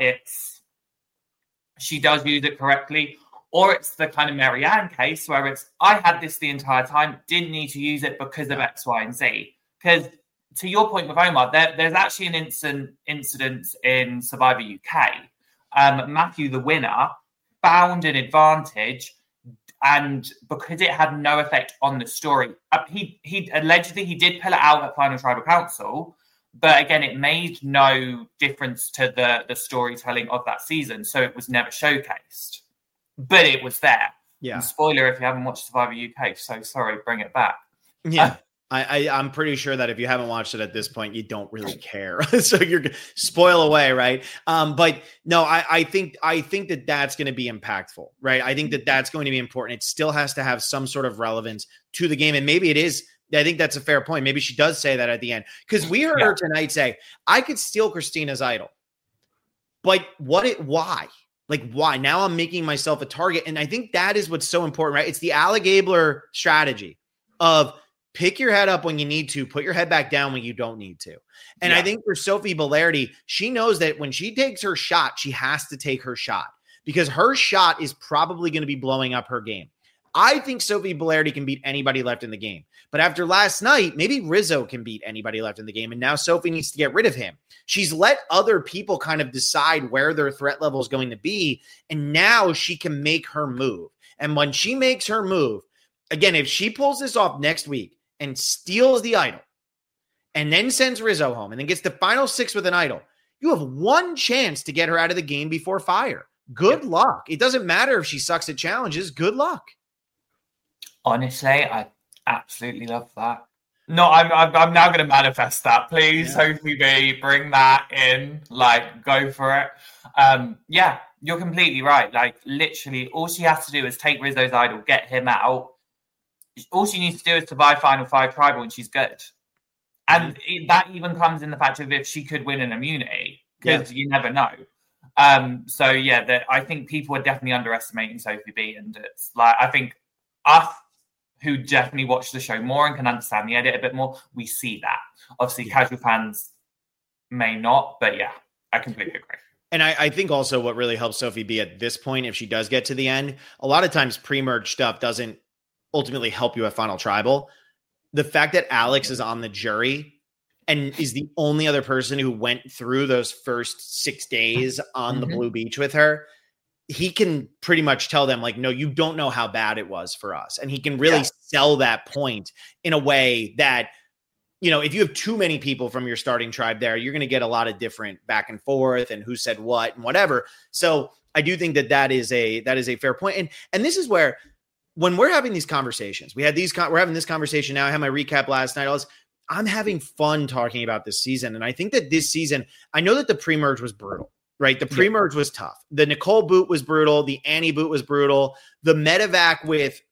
she does use it correctly, or it's the kind of Marianne case where it's, I had this the entire time, didn't need to use it because of X, Y, and Z. Because to your point with Omar, there's actually an incident in Survivor UK. Matthew, the winner, found an advantage, and because it had no effect on the story, he allegedly he did pull it out at Final Tribal Council, but again, it made no difference to the storytelling of that season, so it was never showcased. But it was there. Yeah. And spoiler if you haven't watched Survivor UK, so sorry, bring it back. Yeah. I'm pretty sure that if you haven't watched it at this point, you don't really care. So you're spoil away, right? But no, I think that that's going to be impactful, right? I think that that's going to be important. It still has to have some sort of relevance to the game, and maybe it is. I think that's a fair point. Maybe she does say that at the end, because we heard her tonight say, "I could steal Christina's idol," but why? Like, why? Now I'm making myself a target, and I think that is what's so important, right? It's the Alec Gabler strategy of pick your head up when you need to, put your head back down when you don't need to. And I think for Sophie Bolerdi, she knows that when she takes her shot, she has to take her shot, because her shot is probably going to be blowing up her game. I think Sophie Bolerdi can beat anybody left in the game. But after last night, maybe Rizzo can beat anybody left in the game. And now Sophie needs to get rid of him. She's let other people kind of decide where their threat level is going to be. And now she can make her move. And when she makes her move, again, if she pulls this off next week and steals the idol and then sends Rizzo home and then gets the final 6 with an idol, you have one chance to get her out of the game before fire. Good luck. It doesn't matter if she sucks at challenges. Good luck. Honestly, I absolutely love that. No, I'm now going to manifest that. Please, Sophie B, bring that in. Like, go for it. Yeah, you're completely right. Like, literally, all she has to do is take Rizzo's idol, get him out. All she needs to do is survive Final 5 Tribal, and she's good. And that even comes in the fact of if she could win an immunity, because you never know. So, yeah, I think people are definitely underestimating Sophie B. And it's like, I think us, who definitely watch the show more and can understand the edit a bit more, we see that. Obviously, casual fans may not, but yeah, I completely agree. And I think also what really helps Sophie B at this point, if she does get to the end, a lot of times pre-merge stuff doesn't ultimately help you at Final Tribal. The fact that Alex is on the jury and is the only other person who went through those first 6 days on the Blue Beach with her, he can pretty much tell them, like, no, you don't know how bad it was for us. And he can really sell that point in a way that, you know, if you have too many people from your starting tribe there, you're going to get a lot of different back and forth and who said what and whatever. So I do think that is a fair point. And this is where, when we're having these conversations, we're having this conversation now. I had my recap last night. I'm having fun talking about this season. And I think that this season, I know that the pre-merge was brutal. Right. The pre-merge was tough. The Nicole boot was brutal. The Annie boot was brutal. The medevac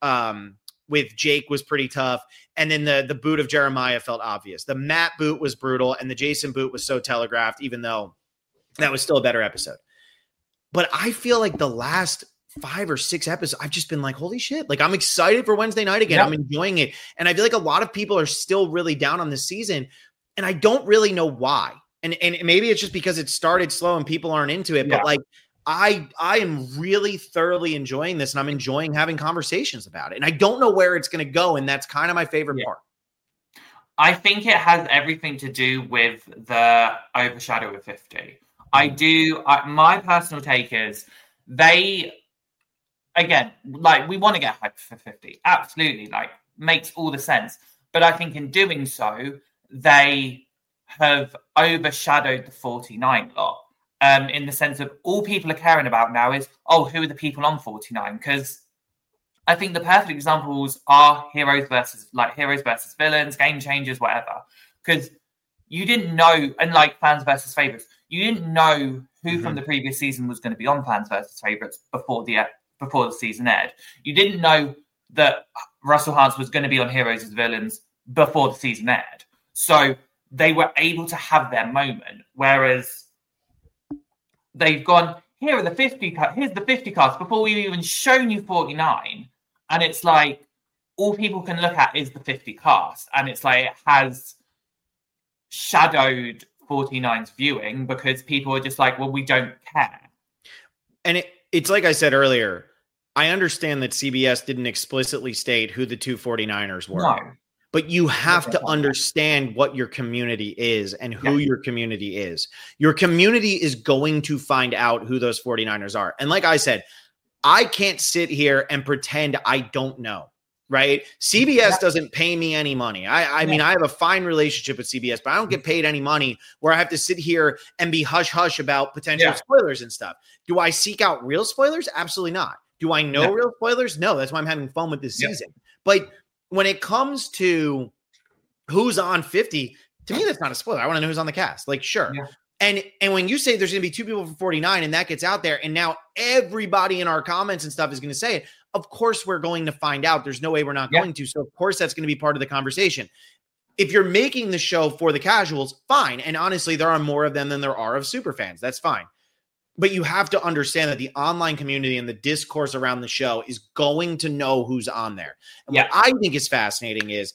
with Jake was pretty tough. And then the boot of Jeremiah felt obvious. The Matt boot was brutal. And the Jason boot was so telegraphed, even though that was still a better episode. But I feel like the last 5 or 6 episodes, I've just been like, holy shit. Like, I'm excited for Wednesday night again. Yep. I'm enjoying it. And I feel like a lot of people are still really down on this season. And I don't really know why. And maybe it's just because it started slow and people aren't into it. But like, I am really thoroughly enjoying this, and I'm enjoying having conversations about it. And I don't know where it's going to go. And that's kind of my favorite part. I think it has everything to do with the overshadow of 50. My personal take is again, like, we want to get hyped for 50. Absolutely. Like, makes all the sense. But I think in doing so, they have overshadowed the 49 lot, in the sense of all people are caring about now is, who are the people on 49? Because I think the perfect examples are heroes versus villains, game changers, whatever. Because you didn't know, and like fans versus favorites, you didn't know who from the previous season was going to be on fans versus favorites before the season aired. You didn't know that Russell Hantz was going to be on Heroes as Villains before the season aired. So they were able to have their moment, whereas they've gone, here's the 50 cast before we've even shown you 49. And it's like, all people can look at is the 50 cast. And it's like, it has shadowed 49's viewing because people are just like, well, we don't care. And it's like I said earlier, I understand that CBS didn't explicitly state who the two 49ers were. No. But you have to understand what your community is and who your community is. Your community is going to find out who those 49ers are. And like I said, I can't sit here and pretend I don't know, right? CBS doesn't pay me any money. I mean, I have a fine relationship with CBS, but I don't get paid any money where I have to sit here and be hush-hush about potential spoilers and stuff. Do I seek out real spoilers? Absolutely not. Do I know real spoilers? No, that's why I'm having fun with this season. But when it comes to who's on 50, to me, that's not a spoiler. I want to know who's on the cast. Like, sure. Yeah. And when you say there's going to be two people for 49 and that gets out there, and now everybody in our comments and stuff is going to say it, of course we're going to find out. There's no way we're not going to. So, of course, that's going to be part of the conversation. If you're making the show for the casuals, fine. And honestly, there are more of them than there are of super fans. That's fine. But you have to understand that the online community and the discourse around the show is going to know who's on there. And what I think is fascinating is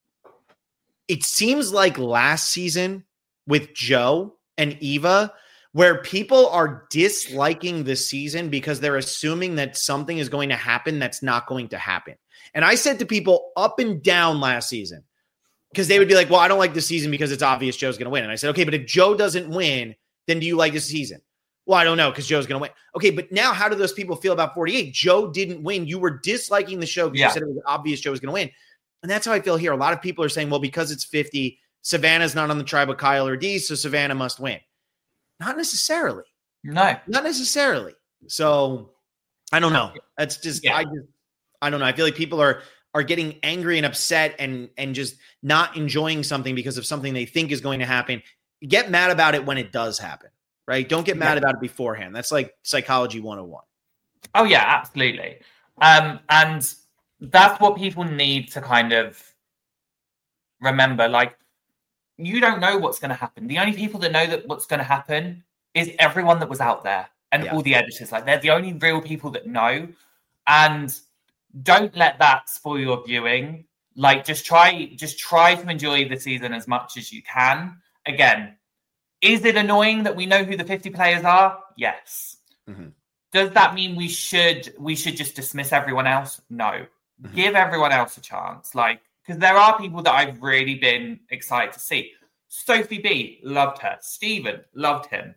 it seems like last season with Joe and Eva, where people are disliking the season because they're assuming that something is going to happen that's not going to happen. And I said to people up and down last season, because they would be like, well, I don't like the season because it's obvious Joe's going to win. And I said, okay, but if Joe doesn't win, then do you like this season? Well, I don't know because Joe's going to win. Okay, but now how do those people feel about 48? Joe didn't win. You were disliking the show because you said it was obvious Joe was going to win. And that's how I feel here. A lot of people are saying, well, because it's 50, Savannah's not on the tribe of Kyle or Dee, so Savannah must win. Not necessarily. No. Not necessarily. So I don't know. That's just, I don't know. I feel like people are getting angry and upset and just not enjoying something because of something they think is going to happen. Get mad about it when it does happen. Right? Don't get mad about it beforehand. That's like psychology 101. Oh, yeah, absolutely. And that's what people need to kind of remember. Like, you don't know what's going to happen. The only people that know that what's going to happen is everyone that was out there and all the editors. Like, they're the only real people that know. And don't let that spoil your viewing. Like, just try to enjoy the season as much as you can. Again, is it annoying that we know who the 50 players are? Yes. Mm-hmm. Does that mean we should just dismiss everyone else? No. Mm-hmm. Give everyone else a chance. Like, because there are people that I've really been excited to see. Sophie B, loved her. Steven, loved him.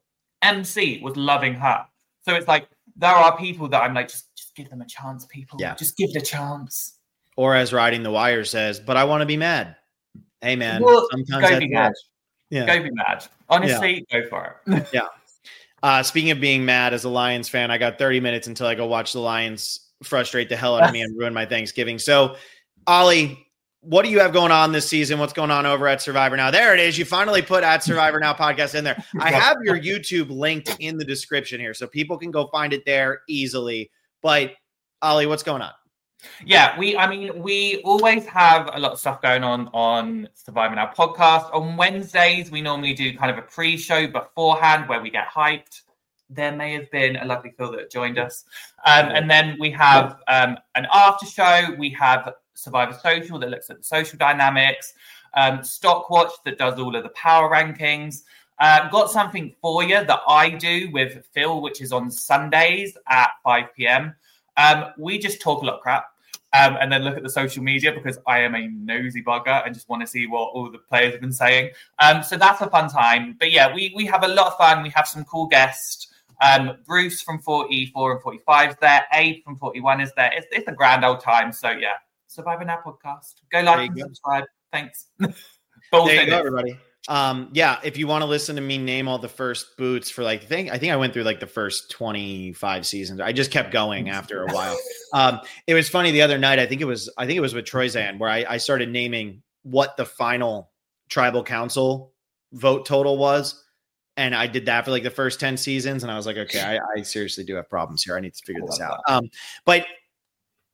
MC was loving her. So it's like, there are people that I'm like, just give them a chance, people. Yeah. Just give it a chance. Or as Riding the Wire says, but I want to be mad. Hey, man. Well, sometimes go be mad. Yeah. Go be mad. Honestly, go for it. Yeah. Speaking of being mad as a Lions fan, I got 30 minutes until I go watch the Lions frustrate the hell out of me and ruin my Thanksgiving. So, Ollie, what do you have going on this season? What's going on over at Survivor Now? There it is. You finally put at Survivor Now podcast in there. I have your YouTube linked in the description here, so people can go find it there easily. But, Ollie, what's going on? Yeah, we always have a lot of stuff going on Survivor Now podcast. On Wednesdays, we normally do kind of a pre-show beforehand where we get hyped. There may have been a lovely Phil that joined us. And then we have an after show. We have Survivor Social that looks at the social dynamics. Stockwatch that does all of the power rankings. Got something for you that I do with Phil, which is on Sundays at 5 p.m. We just talk a lot of crap and then look at the social media because I am a nosy bugger and just want to see what all the players have been saying. So that's a fun time. But yeah, we have a lot of fun. We have some cool guests. Bruce from 44 and 45 is there. Abe from 41 is there. It's a grand old time. So yeah, Survivor Now podcast. Go like and subscribe. Thanks. There you go, everybody. If you want to listen to me name all the first boots for I think I went through the first 25 seasons. I just kept going after a while. It was funny the other night. I think it was with Troyzan where I started naming what the final tribal council vote total was. And I did that for the first 10 seasons. And I was like, okay, I seriously do have problems here. I need to figure this out. But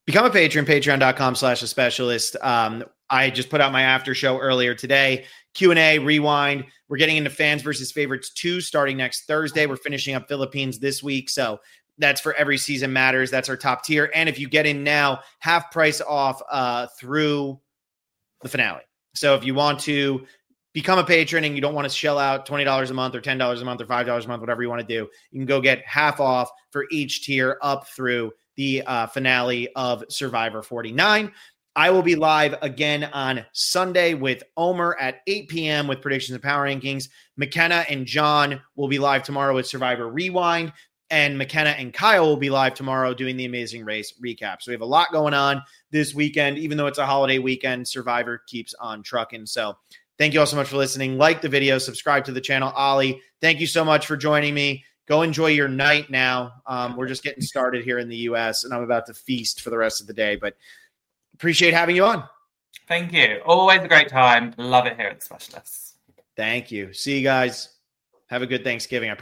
Become a patron, patreon.com/thespecialist. I just put out my after show earlier today. Q&A, rewind. We're getting into Fans versus Favorites 2 starting next Thursday. We're finishing up Philippines this week. So that's for Every Season Matters. That's our top tier. And if you get in now, half price off through the finale. So if you want to become a patron and you don't want to shell out $20 a month or $10 a month or $5 a month, whatever you want to do, you can go get half off for each tier up through the finale of Survivor 49. I will be live again on Sunday with Omer at 8 p.m. with predictions and power rankings. McKenna and John will be live tomorrow with Survivor Rewind. And McKenna and Kyle will be live tomorrow doing the Amazing Race recap. So we have a lot going on this weekend. Even though it's a holiday weekend, Survivor keeps on trucking. So thank you all so much for listening. Like the video, subscribe to the channel. Ollie, thank you so much for joining me. Go enjoy your night now. We're just getting started here in the U.S., and I'm about to feast for the rest of the day. But appreciate having you on. Thank you. Always a great time. Love it here at The Specialists. Thank you. See you guys. Have a good Thanksgiving.